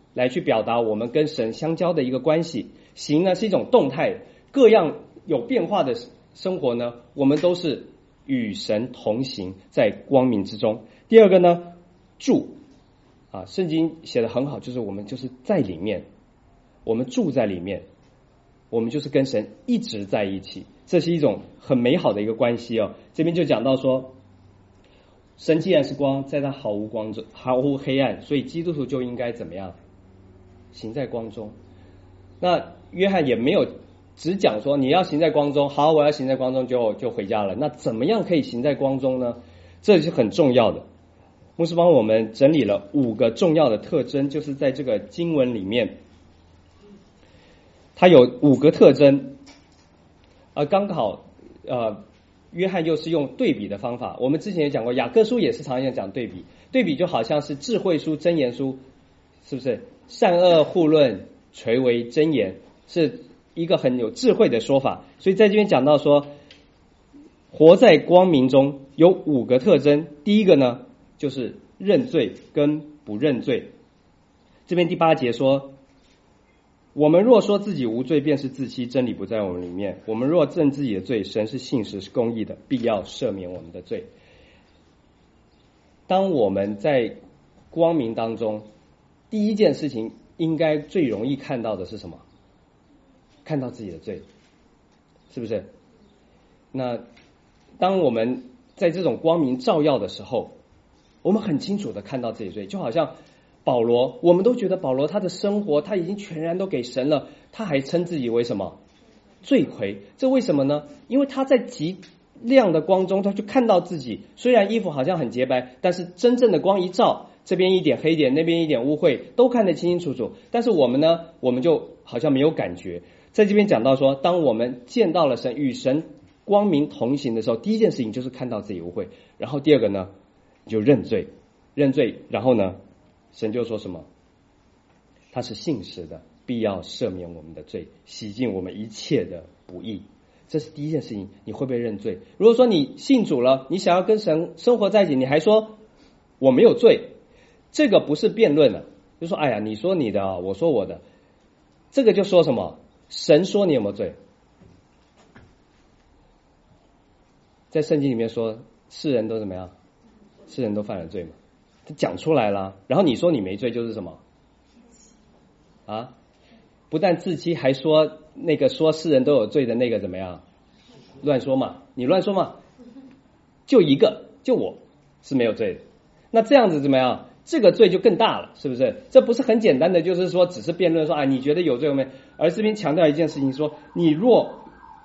来去表达我们跟神相交的一个关系。行呢是一种动态，各样有变化的生活呢，我们都是与神同行，在光明之中。第二个呢，住啊，圣经写得很好，就是我们就是在里面，我们住在里面，我们就是跟神一直在一起，这是一种很美好的一个关系哦。这边就讲到说，神既然是光，在他毫无光中，毫无黑暗，所以基督徒就应该怎么样？行在光中。那约翰也没有只讲说你要行在光中，好，我要行在光中就回家了。那怎么样可以行在光中呢？这是很重要的。牧师帮我们整理了5个重要的特征，就是在这个经文里面，它有5个特征，刚好约翰又是用对比的方法。我们之前也讲过，雅各书也是常常讲对比，对比就好像是智慧书、箴言书，是不是？善恶互论，垂为箴言，是一个很有智慧的说法。所以在这边讲到说，活在光明中有5个特征。第一个呢，就是认罪跟不认罪。这边第8节说，我们若说自己无罪，便是自欺，真理不在我们里面。我们若认自己的罪，神是信实是公义的，必要赦免我们的罪。当我们在光明当中，第一件事情应该最容易看到的是什么？看到自己的罪，是不是？那当我们在这种光明照耀的时候，我们很清楚的看到自己的罪，就好像保罗，我们都觉得保罗他的生活他已经全然都给神了，他还称自己为什么？罪魁。这为什么呢？因为他在极亮的光中，他就看到自己，虽然衣服好像很洁白，但是真正的光一照，这边一点黑点，那边一点污秽，都看得清清楚楚。但是我们呢，我们就好像没有感觉。在这边讲到说，当我们见到了神，与神光明同行的时候，第一件事情就是看到自己污秽，然后第二个呢，就认罪，认罪，然后呢，神就说什么？他是信实的，必要赦免我们的罪，洗净我们一切的不义。这是第一件事情，你会不会认罪？如果说你信主了，你想要跟神生活在一起，你还说我没有罪，这个不是辩论了，就说哎呀，你说你的，我说我的，这个就说什么？神说你有没有罪？在圣经里面说，世人都怎么样？世人都犯了罪嘛，他讲出来了。然后你说你没罪，就是什么？啊，不但自欺，还说那个说世人都有罪的那个怎么样？乱说嘛，你乱说嘛，就一个，就我是没有罪的。那这样子怎么样？这个罪就更大了，是不是？这不是很简单的，就是说只是辩论说啊，你觉得有罪没？而这边强调一件事情说，你若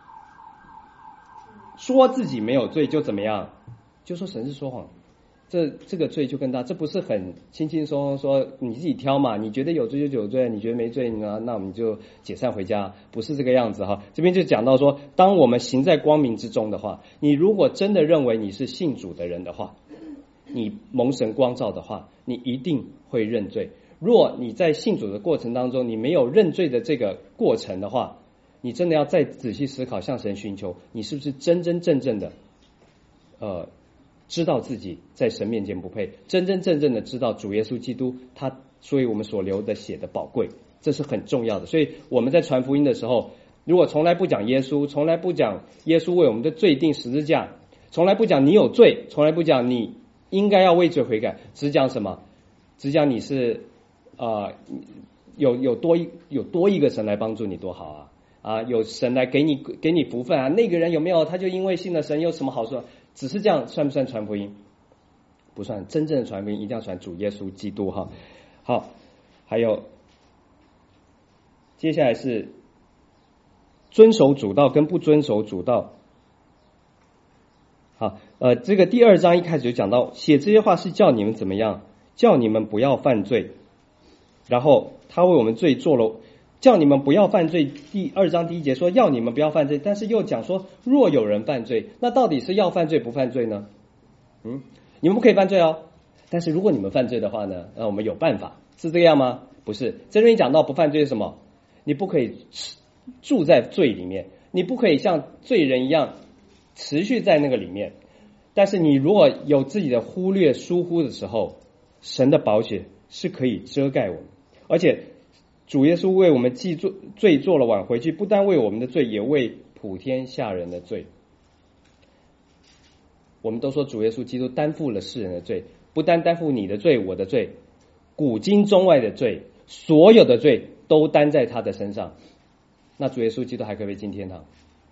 说自己没有罪，就怎么样？就说神是说谎。这个罪就更大，这不是很轻轻松松说你自己挑嘛？你觉得有罪就有罪，你觉得没罪呢，那我们就解散回家，不是这个样子哈。这边就讲到说，当我们行在光明之中的话，你如果真的认为你是信主的人的话，你蒙神光照的话，你一定会认罪。若你在信主的过程当中，你没有认罪的这个过程的话，你真的要再仔细思考，向神寻求，你是不是真真正正的知道自己在神面前不配，真真正正的知道主耶稣基督他所以我们所流的血的宝贵，这是很重要的。所以我们在传福音的时候，如果从来不讲耶稣，从来不讲耶稣为我们的罪定十字架，从来不讲你有罪，从来不讲你应该要为罪悔改，只讲什么？只讲你是有多一个神来帮助你多好啊！有神来给你福分啊！那个人有没有？他就因为信了神有什么好处？只是这样算不算传福音？不算。真正的传福音一定要传主耶稣基督哈。好，还有接下来是遵守主道跟不遵守主道。好，这个第2章一开始就讲到，写这些话是叫你们怎么样？叫你们不要犯罪。然后他为我们罪做了，叫你们不要犯罪。第2章第1节说要你们不要犯罪，但是又讲说若有人犯罪，那到底是要犯罪不犯罪呢？你们不可以犯罪哦，但是如果你们犯罪的话呢，那我们有办法，是这样吗？不是。这里讲到不犯罪是什么？你不可以住在罪里面，你不可以像罪人一样持续在那个里面。但是你如果有自己的忽略疏忽的时候，神的宝血是可以遮盖我们。 而且主耶稣为我们罪做了挽回祭，不单为我们的罪，也为普天下人的罪。我们都说主耶稣基督担负了世人的罪，不单担负你的罪，我的罪，古今中外的罪，所有的罪都担在他的身上。那主耶稣基督还可不可以进天堂？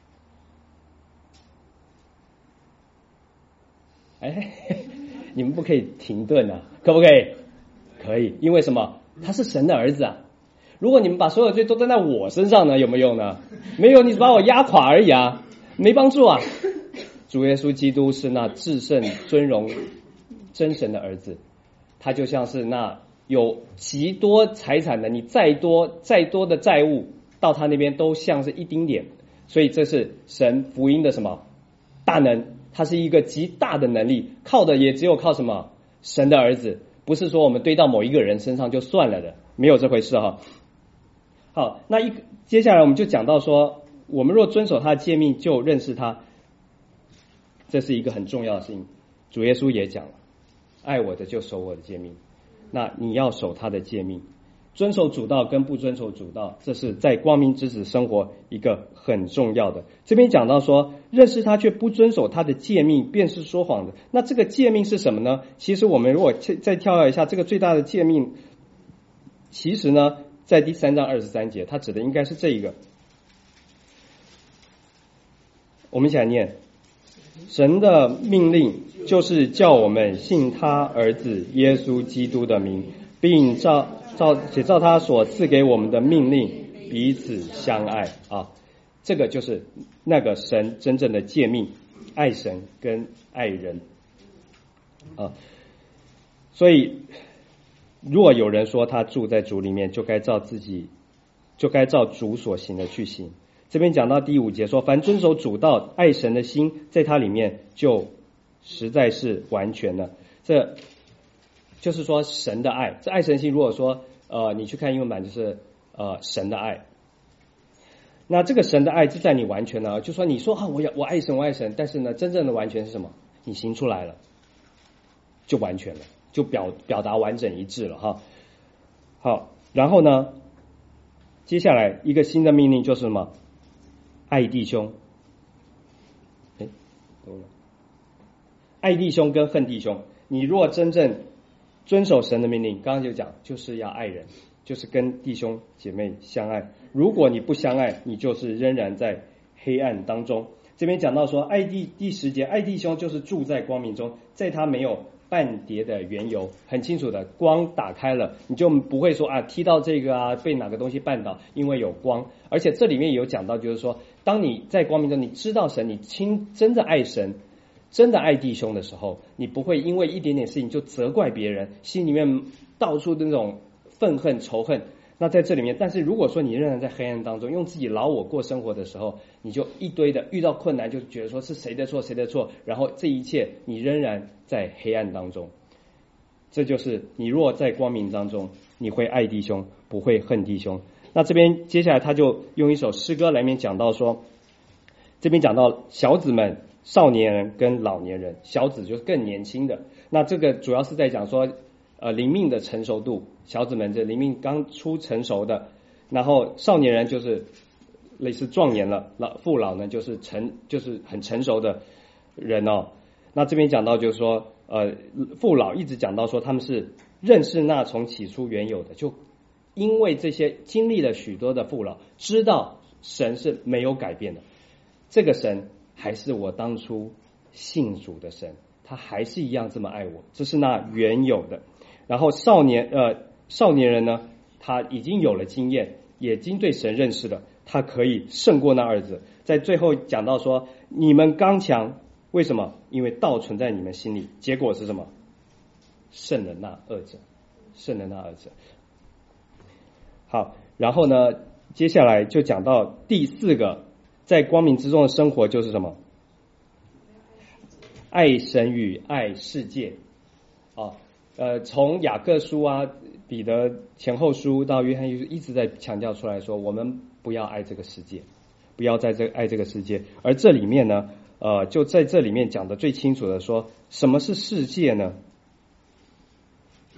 你们不可以停顿啊，可不可以？可以，因为什么？他是神的儿子啊。如果你们把所有罪都担在我身上呢，有没有用呢？没有，你只把我压垮而已啊，没帮助啊。主耶稣基督是那至圣尊荣真神的儿子，他就像是那有极多财产的，你再多的债务到他那边都像是一丁点。所以这是神福音的什么大能，它是一个极大的能力，靠的也只有靠什么神的儿子，不是说我们堆到某一个人身上就算了的，没有这回事哈。好，那接下来我们就讲到说，我们若遵守他的诫命，就认识他，这是一个很重要的事情。主耶稣也讲了，爱我的就守我的诫命。那你要守他的诫命，遵守主道跟不遵守主道，这是在光明之子生活一个很重要的。这边讲到说，认识他却不遵守他的诫命，便是说谎的。那这个诫命是什么呢？其实我们如果再跳一下，这个最大的诫命，其实呢在第3章23节，它指的应该是这一个。我们一起来念，神的命令就是叫我们信他儿子耶稣基督的名，并照他所赐给我们的命令彼此相爱啊。这个就是那个神真正的诫命，爱神跟爱人啊。所以如果有人说他住在主里面，就该照主所行的去行。这边讲到第5节说，凡遵守主道爱神的心在他里面就实在是完全了。这就是说神的爱，这爱神心如果说你去看英文版就是神的爱，那这个神的爱就在你完全了，就说你说我爱神我爱神，但是呢真正的完全是什么？你行出来了就完全了，就表达完整一致了哈。好，然后呢接下来一个新的命令就是什么？爱弟兄。爱弟兄跟恨弟兄，你若真正遵守神的命令，刚刚就讲就是要爱人，就是跟弟兄姐妹相爱。如果你不相爱，你就是仍然在黑暗当中。这边讲到说第10节，爱弟兄就是住在光明中，在他没有半叠的缘由，很清楚的，光打开了，你就不会说踢到这个被哪个东西绊倒，因为有光。而且这里面也有讲到，就是说当你在光明中，你知道神，你真的爱神，真的爱弟兄的时候，你不会因为一点点事情就责怪别人，心里面到处的那种愤恨仇恨。那在这里面，但是如果说你仍然在黑暗当中，用自己老我过生活的时候，你就一堆的遇到困难就觉得说是谁的错谁的错，然后这一切你仍然在黑暗当中。这就是你若在光明当中，你会爱弟兄，不会恨弟兄。那这边接下来他就用一首诗歌来面讲到说，这边讲到小子们、少年人跟老年人，小子就是更年轻的，那这个主要是在讲说灵命的成熟度，小子们这灵命刚出成熟的，然后少年人就是类似壮年了，父老呢就是很成熟的人哦。那这边讲到就是说父老一直讲到说他们是认识那从起初原有的，就因为这些经历了许多的父老，知道神是没有改变的，这个神还是我当初信主的神，他还是一样这么爱我，这是那原有的。然后少年人呢，他已经有了经验，也已经对神认识了，他可以胜过那二者。在最后讲到说，你们刚强，为什么？因为道存在你们心里，结果是什么？胜了那二者，胜了那二者。好，然后呢，接下来就讲到第4个，在光明之中的生活就是什么？爱神与爱世界从雅各书彼得前后书到约翰一直在强调出来说，我们不要爱这个世界，不要爱这个世界。而这里面呢就在这里面讲的最清楚的说，什么是世界呢？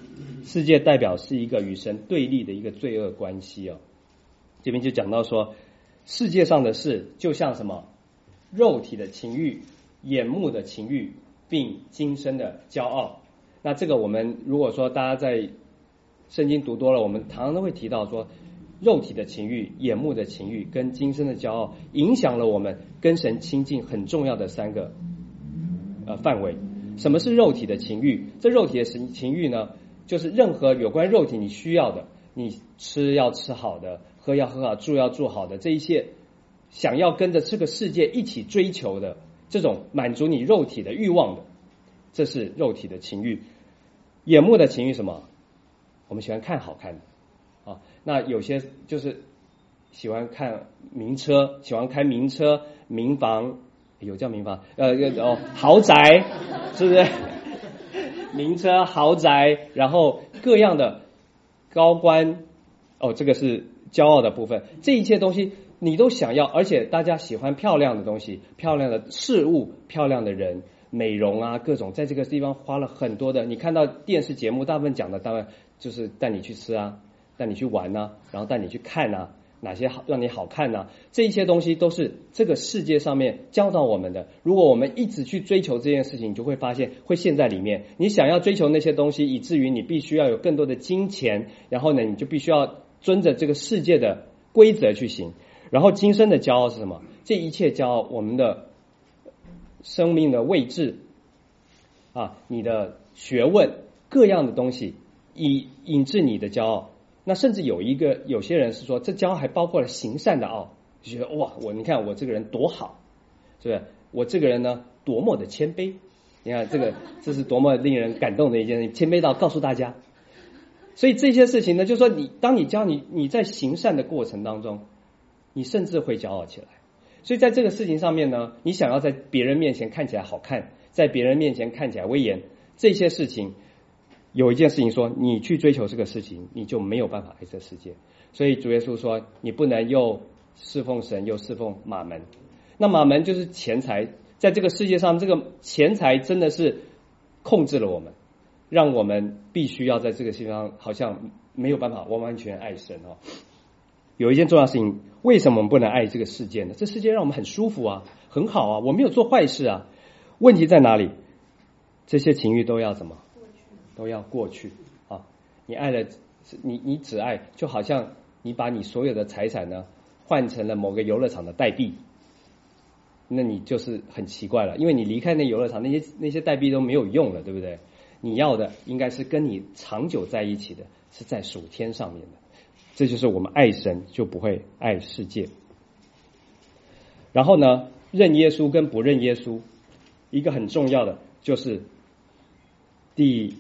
世界代表是一个与神对立的一个罪恶关系哦。这边就讲到说，世界上的事就像什么肉体的情欲、眼目的情欲，并今生的骄傲。那这个我们如果说大家在圣经读多了，我们常常都会提到说，肉体的情欲、眼目的情欲跟今生的骄傲，影响了我们跟神亲近很重要的三个范围。什么是肉体的情欲？这肉体的情欲呢，就是任何有关肉体你需要的，你吃要吃好的，喝要喝好，住要住好的，这一切想要跟着这个世界一起追求的，这种满足你肉体的欲望的，这是肉体的情欲。眼目的情欲什么？我们喜欢看好看的啊，那有些就是喜欢看名车，喜欢开名车、名房，有叫名房豪宅，是不是？名车、豪宅，然后各样的高官，这个是骄傲的部分。这一切东西你都想要，而且大家喜欢漂亮的东西、漂亮的事物、漂亮的人。美容啊，各种在这个地方花了很多的。你看到电视节目，大部分讲的当然就是带你去吃啊，带你去玩啊，然后带你去看啊，哪些好让你好看啊，这一些东西都是这个世界上面教导我们的。如果我们一直去追求这件事情，你就会发现会陷在里面。你想要追求那些东西，以至于你必须要有更多的金钱，然后呢，你就必须要遵着这个世界的规则去行。然后今生的骄傲是什么？这一切骄傲，我们的生命的位置啊，你的学问，各样的东西引致你的骄傲。那甚至有些人是说，这骄傲还包括了行善的傲，就觉得哇，你看我这个人多好，是不是？我这个人呢，多么的谦卑。你看这是多么令人感动的一件事情，谦卑到告诉大家。所以这些事情呢，就是说当你在行善的过程当中，你甚至会骄傲起来。所以在这个事情上面呢，你想要在别人面前看起来好看，在别人面前看起来威严，这些事情有一件事情说，你去追求这个事情，你就没有办法爱这个世界。所以主耶稣说，你不能又侍奉神又侍奉马门。那马门就是钱财，在这个世界上，这个钱财真的是控制了我们，让我们必须要在这个世界上好像没有办法完完全全爱神哦。有一件重要事情，为什么我们不能爱这个世界呢？这世界让我们很舒服啊，很好啊，我没有做坏事啊。问题在哪里？这些情欲都要怎么？都要过去啊！你爱了，你只爱，就好像你把你所有的财产呢换成了某个游乐场的代币，那你就是很奇怪了，因为你离开那游乐场，那些代币都没有用了，对不对？你要的应该是跟你长久在一起的，是在属天上面的。这就是我们爱神就不会爱世界。然后呢，认耶稣跟不认耶稣，一个很重要的就是第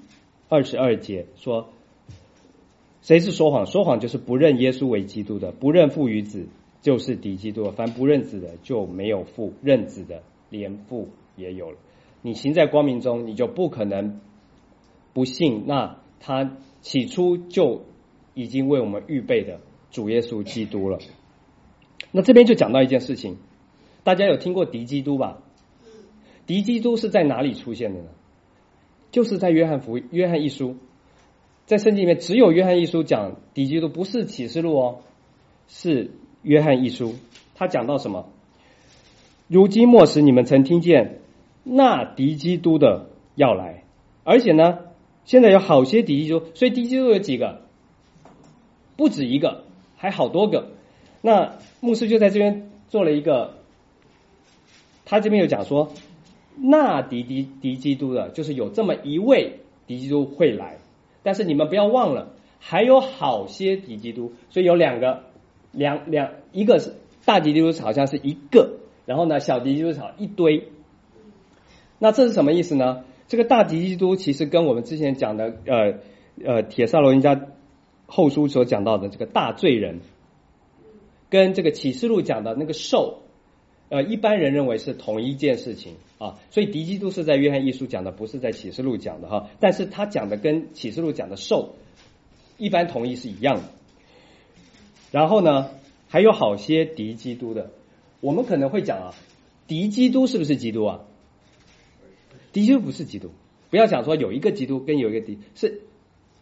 22节说，谁是说谎？说谎就是不认耶稣为基督的，不认父与子就是敌基督的。凡不认子的就没有父，认子的连父也有了。你行在光明中，你就不可能不信那他起初就已经为我们预备的主耶稣基督了。那这边就讲到一件事情，大家有听过敌基督吧？敌基督是在哪里出现的呢？就是在约翰一书，在圣经里面只有约翰一书讲敌基督，不是启示录哦，是约翰一书。他讲到什么？如今末时你们曾听见那敌基督的要来，而且呢，现在有好些敌基督，所以敌基督有几个？不止一个，还好多个。那牧师就在这边做了一个，他这边有讲说，那敌基督的，就是有这么一位敌基督会来，但是你们不要忘了，还有好些敌基督，所以有一个是大敌基督好像是一个，然后呢小敌基督好一堆。那这是什么意思呢？这个大敌基督其实跟我们之前讲的帖撒罗尼迦后书所讲到的这个大罪人，跟这个启示录讲的那个兽，一般人认为是同一件事情啊，所以敌基督是在约翰一书讲的，不是在启示录讲的哈。但是他讲的跟启示录讲的兽，一般同意是一样的。然后呢，还有好些敌基督的，我们可能会讲啊，敌基督是不是基督啊？敌基督不是基督，不要讲说有一个基督跟有一个敌，是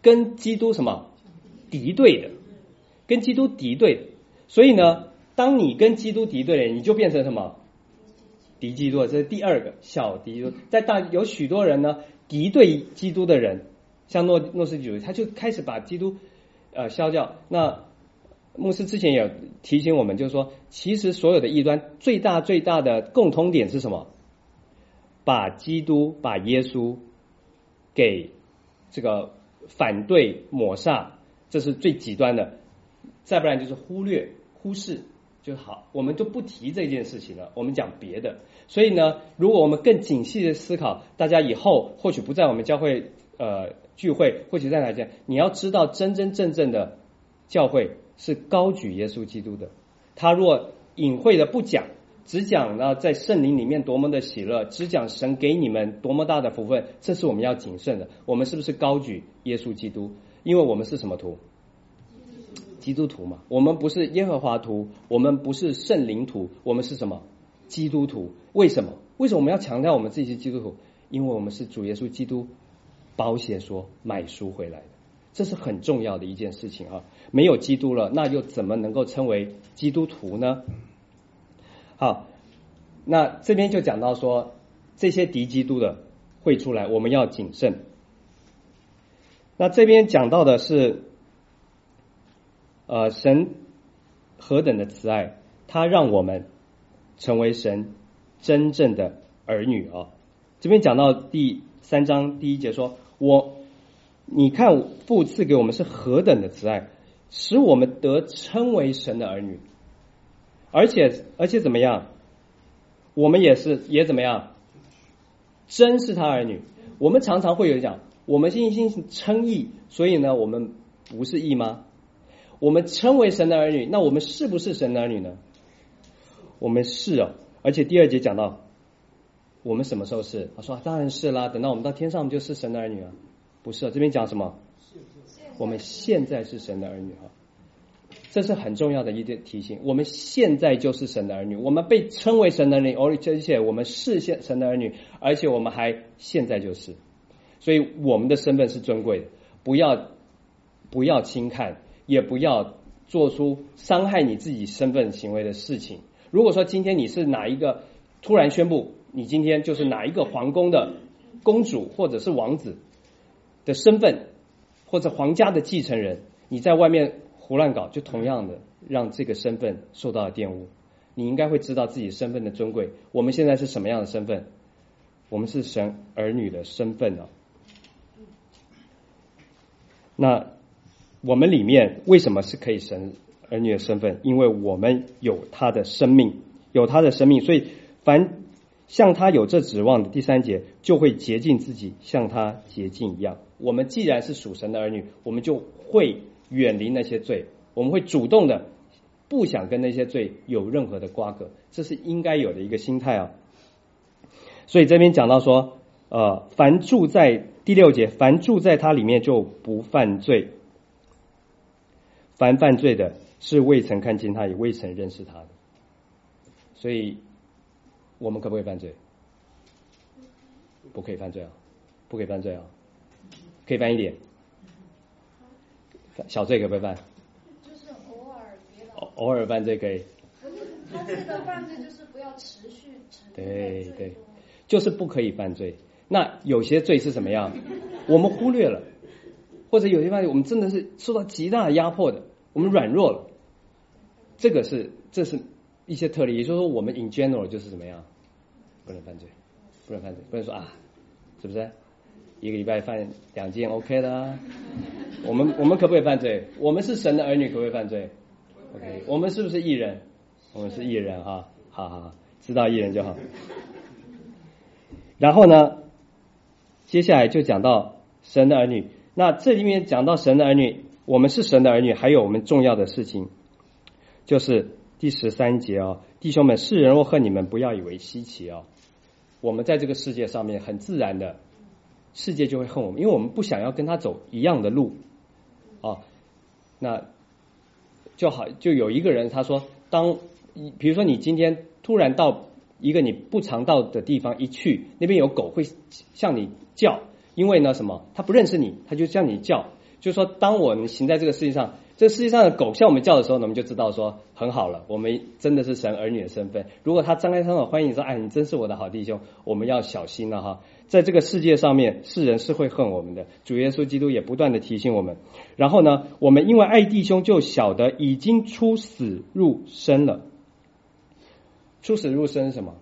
跟基督什么敌对的，跟基督敌对的。所以呢，当你跟基督敌对了，你就变成什么？敌基督，这是第二个小敌基督。有许多人呢敌对基督的人，像诺斯底主义，他就开始把基督消掉。那牧师之前也提醒我们，就是说，其实所有的异端最大的共通点是什么？把基督、把耶稣给这个反对抹煞，这是最极端的。再不然就是忽视就好，我们就不提这件事情了，我们讲别的。所以呢，如果我们更谨细的思考，大家以后或许不在我们教会聚会，或许在哪讲，你要知道真正的教会是高举耶稣基督的。他若隐晦的不讲，只讲呢在圣灵里面多么的喜乐，只讲神给你们多么大的福分，这是我们要谨慎的。我们是不是高举耶稣基督？因为我们是什么徒？基督徒嘛。我们不是耶和华徒，我们不是圣灵徒，我们是什么？基督徒。为什么我们要强调我们自己是基督徒？因为我们是主耶稣基督保险说买赎回来的，这是很重要的一件事情啊。没有基督了，那又怎么能够称为基督徒呢？好，那这边就讲到说，这些敌基督的会出来，我们要谨慎。那这边讲到的是神何等的慈爱，他让我们成为神真正的儿女啊。这边讲到第3章第1节说，你看父赐给我们是何等的慈爱，使我们得称为神的儿女，而且怎么样？我们也怎么样？真是他儿女。我们常常会有讲，我们信称义，所以呢，我们不是义吗？我们称为神的儿女，那我们是不是神的儿女呢？我们是哦。而且第2节讲到，我们什么时候是？他说当然是啦，等到我们到天上，我们就是神的儿女啊。不是，这边讲什么？我们现在是神的儿女啊。这是很重要的一点提醒，我们现在就是神的儿女，我们被称为神的儿女，而且我们是神的儿女，而且我们还现在就是，所以我们的身份是尊贵的，不要轻看，也不要做出伤害你自己身份行为的事情。如果说今天你是哪一个突然宣布你今天就是哪一个皇宫的公主或者是王子的身份，或者皇家的继承人，你在外面胡乱搞，就同样的让这个身份受到了玷污。你应该会知道自己身份的尊贵。我们现在是什么样的身份？我们是神儿女的身份啊。那我们里面为什么是可以神儿女的身份？因为我们有他的生命，所以凡像他有这指望的，第3节就会洁净自己，像他洁净一样。我们既然是属神的儿女，我们就会远离那些罪，我们会主动的不想跟那些罪有任何的瓜葛，这是应该有的一个心态啊。所以这边讲到说，凡住在第6节，凡住在他里面就不犯罪，凡犯罪的是未曾看见他，也未曾认识他的。所以我们可不可以犯罪？不可以犯罪啊，不可以犯罪啊，可以犯一点。小罪可不可以犯？ 就是偶尔犯罪可以。 可是他这个犯罪就是不要持续沉溺在罪中， 就是不可以犯罪。那有些罪是什么样？我们忽略了，或者有些犯罪我们真的是受到极大的压迫的，我们软弱了。这是一些特例，也就是说我们 in general 就是怎么样？不能犯罪，不能说是不是？一个礼拜犯2件 OK 的啊。我们可不可以犯罪？我们是神的儿女，可不可以犯罪 ？OK， 我们是不是义人？我们是义人哈，好，知道义人就好。然后呢，接下来就讲到神的儿女。那这里面讲到神的儿女，我们是神的儿女，还有我们重要的事情，就是第13节啊，弟兄们，世人若恨你们，不要以为稀奇啊。我们在这个世界上面很自然的，世界就会恨我们，因为我们不想要跟他走一样的路啊。那就有一个人他说，比如说你今天突然到一个你不常到的地方一去，那边有狗会向你叫，因为呢什么？他不认识你，他就向你叫， 就是说当我们行在这个世界上，这世界上的狗向我们叫的时候呢，我们就知道说很好了，我们真的是神儿女的身份。如果他张开双手欢迎你说，哎，你真是我的好弟兄，我们要小心了哈。在这个世界上面，世人是会恨我们的，主耶稣基督也不断的提醒我们。然后呢，我们因为爱弟兄，就晓得已经出死入生了。出死入生是什么？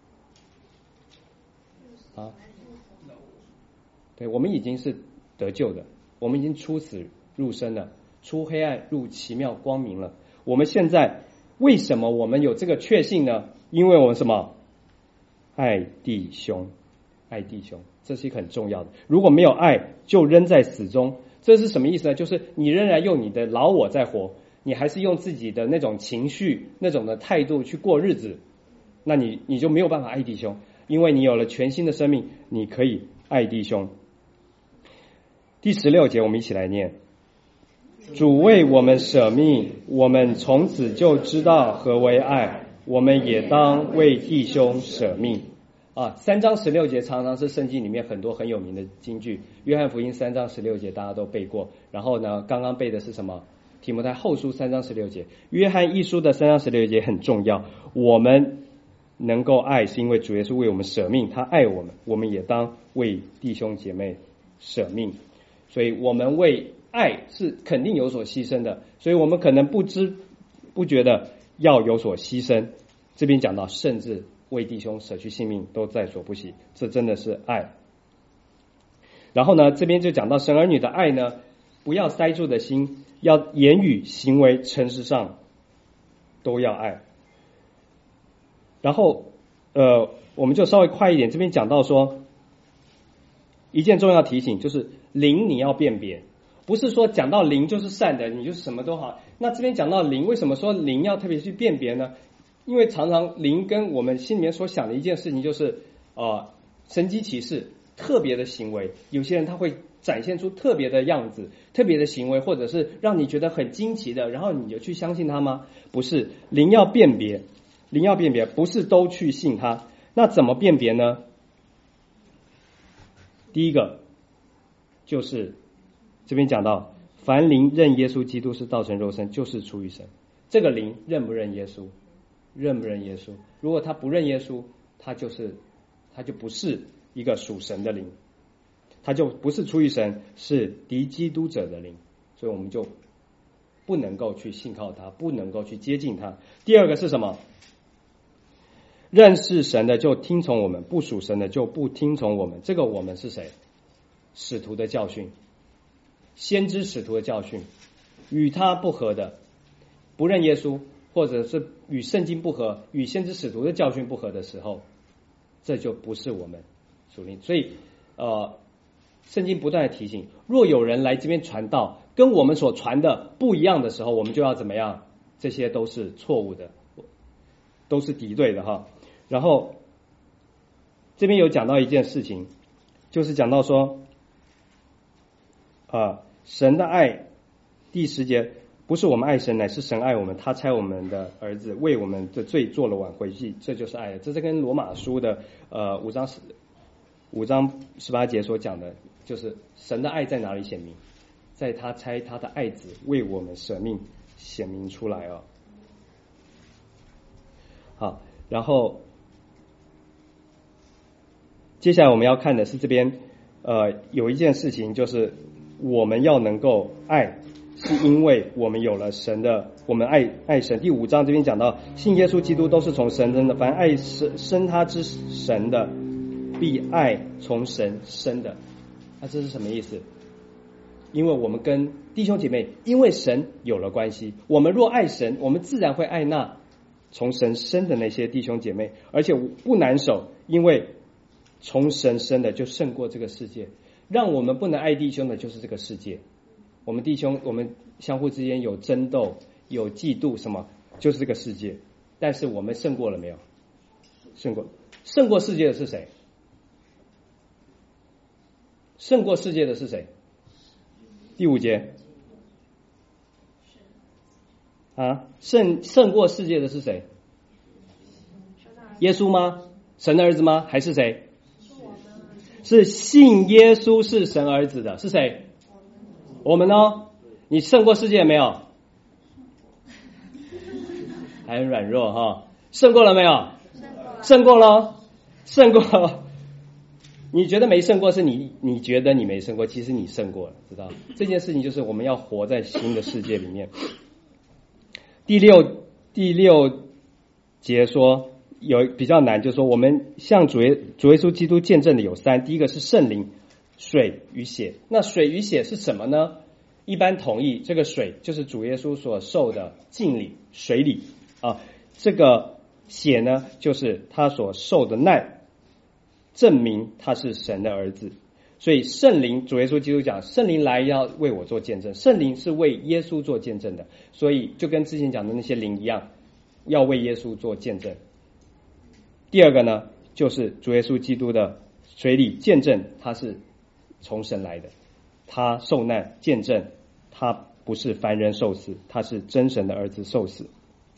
啊，对，我们已经是得救的，我们已经出死入生了，出黑暗入奇妙光明了。我们现在为什么我们有这个确信呢？因为我们什么？爱弟兄，爱弟兄，这是一个很重要的。如果没有爱，就扔在死中。这是什么意思呢？就是你仍然用你的老我在活，你还是用自己的那种情绪、那种的态度去过日子，那你就没有办法爱弟兄。因为你有了全新的生命，你可以爱弟兄。第16节我们一起来念：主为我们舍命，我们从此就知道何为爱，我们也当为弟兄舍命。3章16节常常是圣经里面很多很有名的金句，约翰福音3章16节大家都背过。然后呢，刚刚背的是什么？提摩太后书3章16节。约翰一书的3章16节很重要，我们能够爱是因为主耶稣为我们舍命，他爱我们，我们也当为弟兄姐妹舍命。所以我们为爱是肯定有所牺牲的，所以我们可能不知不觉的要有所牺牲。这边讲到甚至为弟兄舍去性命都在所不惜，这真的是爱。然后呢，这边就讲到神儿女的爱呢，不要塞住的心，要言语行为诚实上都要爱。然后我们就稍微快一点，这边讲到说一件重要提醒，就是灵你要辨别，不是说讲到灵就是善的，你就是什么都好。那这边讲到灵，为什么说灵要特别去辨别呢？因为常常灵跟我们心里面所想的一件事情就是神迹奇事，特别的行为，有些人他会展现出特别的样子，特别的行为，或者是让你觉得很惊奇的，然后你就去相信他吗？不是，灵要辨别，灵要辨别，不是都去信他。那怎么辨别呢？第一个就是这边讲到，凡灵认耶稣基督是道成肉身，就是出于神。这个灵认不认耶稣？认不认耶稣？如果他不认耶稣，他就不是一个属神的灵，他就不是出于神，是敌基督者的灵，所以我们就不能够去信靠他，不能够去接近他。第二个是什么？认识神的就听从我们，不属神的就不听从我们。这个我们是谁？使徒的教训，先知使徒的教训，与他不合的，不认耶稣，或者是与圣经不合，与先知使徒的教训不合的时候，这就不是我们属灵。所以圣经不断的提醒，若有人来这边传道，跟我们所传的不一样的时候，我们就要怎么样？这些都是错误的，都是敌对的哈。然后这边有讲到一件事情，就是讲到说神的爱，第10节，不是我们爱神，乃是神爱我们，他差我们的儿子为我们的罪做了挽回祭，这就是爱。这是跟罗马书的5章18节所讲的，就是神的爱在哪里显明？在他差他的爱子为我们舍命显明出来哦。好，然后接下来我们要看的是这边有一件事情，就是我们要能够爱，是因为我们有了神的，我们爱神。第5章这边讲到，信耶稣基督都是从神生的，凡爱生他之神的，必爱从神生的。那这是什么意思？因为我们跟弟兄姐妹因为神有了关系，我们若爱神，我们自然会爱那从神生的那些弟兄姐妹，而且不难守，因为从神生的就胜过这个世界。让我们不能爱弟兄的就是这个世界，我们弟兄我们相互之间有争斗，有嫉妒，什么就是这个世界。但是我们胜过了没有？胜过世界的是谁？胜过世界的是谁？第5节胜过世界的是谁？耶稣吗？神的儿子吗？还是谁？是信耶稣是神儿子的是谁？ 我们呢？你胜过世界没有？还很软弱哈，胜过了没有？胜过了，胜过了。你觉得没胜过是你觉得你没胜过，其实你胜过了，知道？这件事情就是我们要活在新的世界里面。第六节说有比较难，就是说我们向主耶稣基督见证的有三，第一个是圣灵、水与血。那水与血是什么呢？一般同意这个水就是主耶稣所受的浸礼、水礼啊，这个血呢就是他所受的难，证明他是神的儿子。所以圣灵，主耶稣基督讲，圣灵来要为我做见证，圣灵是为耶稣做见证的，所以就跟之前讲的那些灵一样，要为耶稣做见证。第二个呢，就是主耶稣基督的水礼见证，他是从神来的，他受难见证他不是凡人受死，他是真神的儿子受死。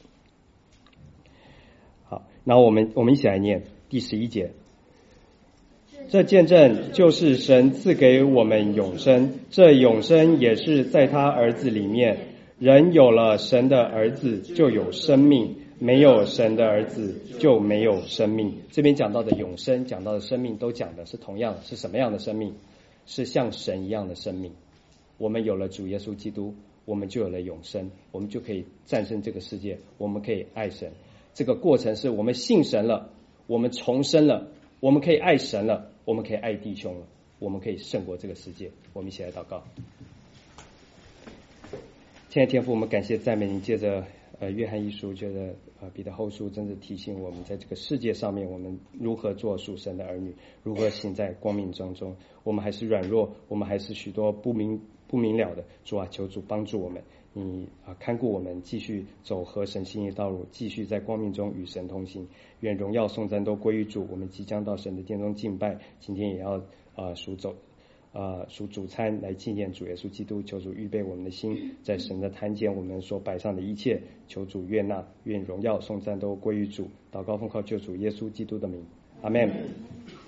好，然后我们一起来念第11节。这见证就是神赐给我们永生，这永生也是在他儿子里面。人有了神的儿子就有生命，没有神的儿子就没有生命。这边讲到的永生，讲到的生命，都讲的是同样的，是什么样的生命？是像神一样的生命。我们有了主耶稣基督，我们就有了永生，我们就可以战胜这个世界，我们可以爱神。这个过程是我们信神了，我们重生了，我们可以爱神了，我们可以爱弟兄了，我们可以胜过这个世界。我们一起来祷告。亲爱的天父，我们感谢赞美你，借着约翰一书，借着彼得后书，真的提醒我们，在这个世界上面，我们如何做属神的儿女，如何行在光明当中。我们还是软弱，我们还是许多不明了的。主啊，求主帮助我们，你看顾我们，继续走合神心意道路，继续在光明中与神同行。愿荣耀颂赞都归于主。我们即将到神的殿中敬拜，今天也要属主餐来纪念主耶稣基督。求主预备我们的心，在神的坛前我们所摆上的一切，求主悦纳。愿荣耀颂赞都归于主。祷告奉靠救主耶稣基督的名，阿们。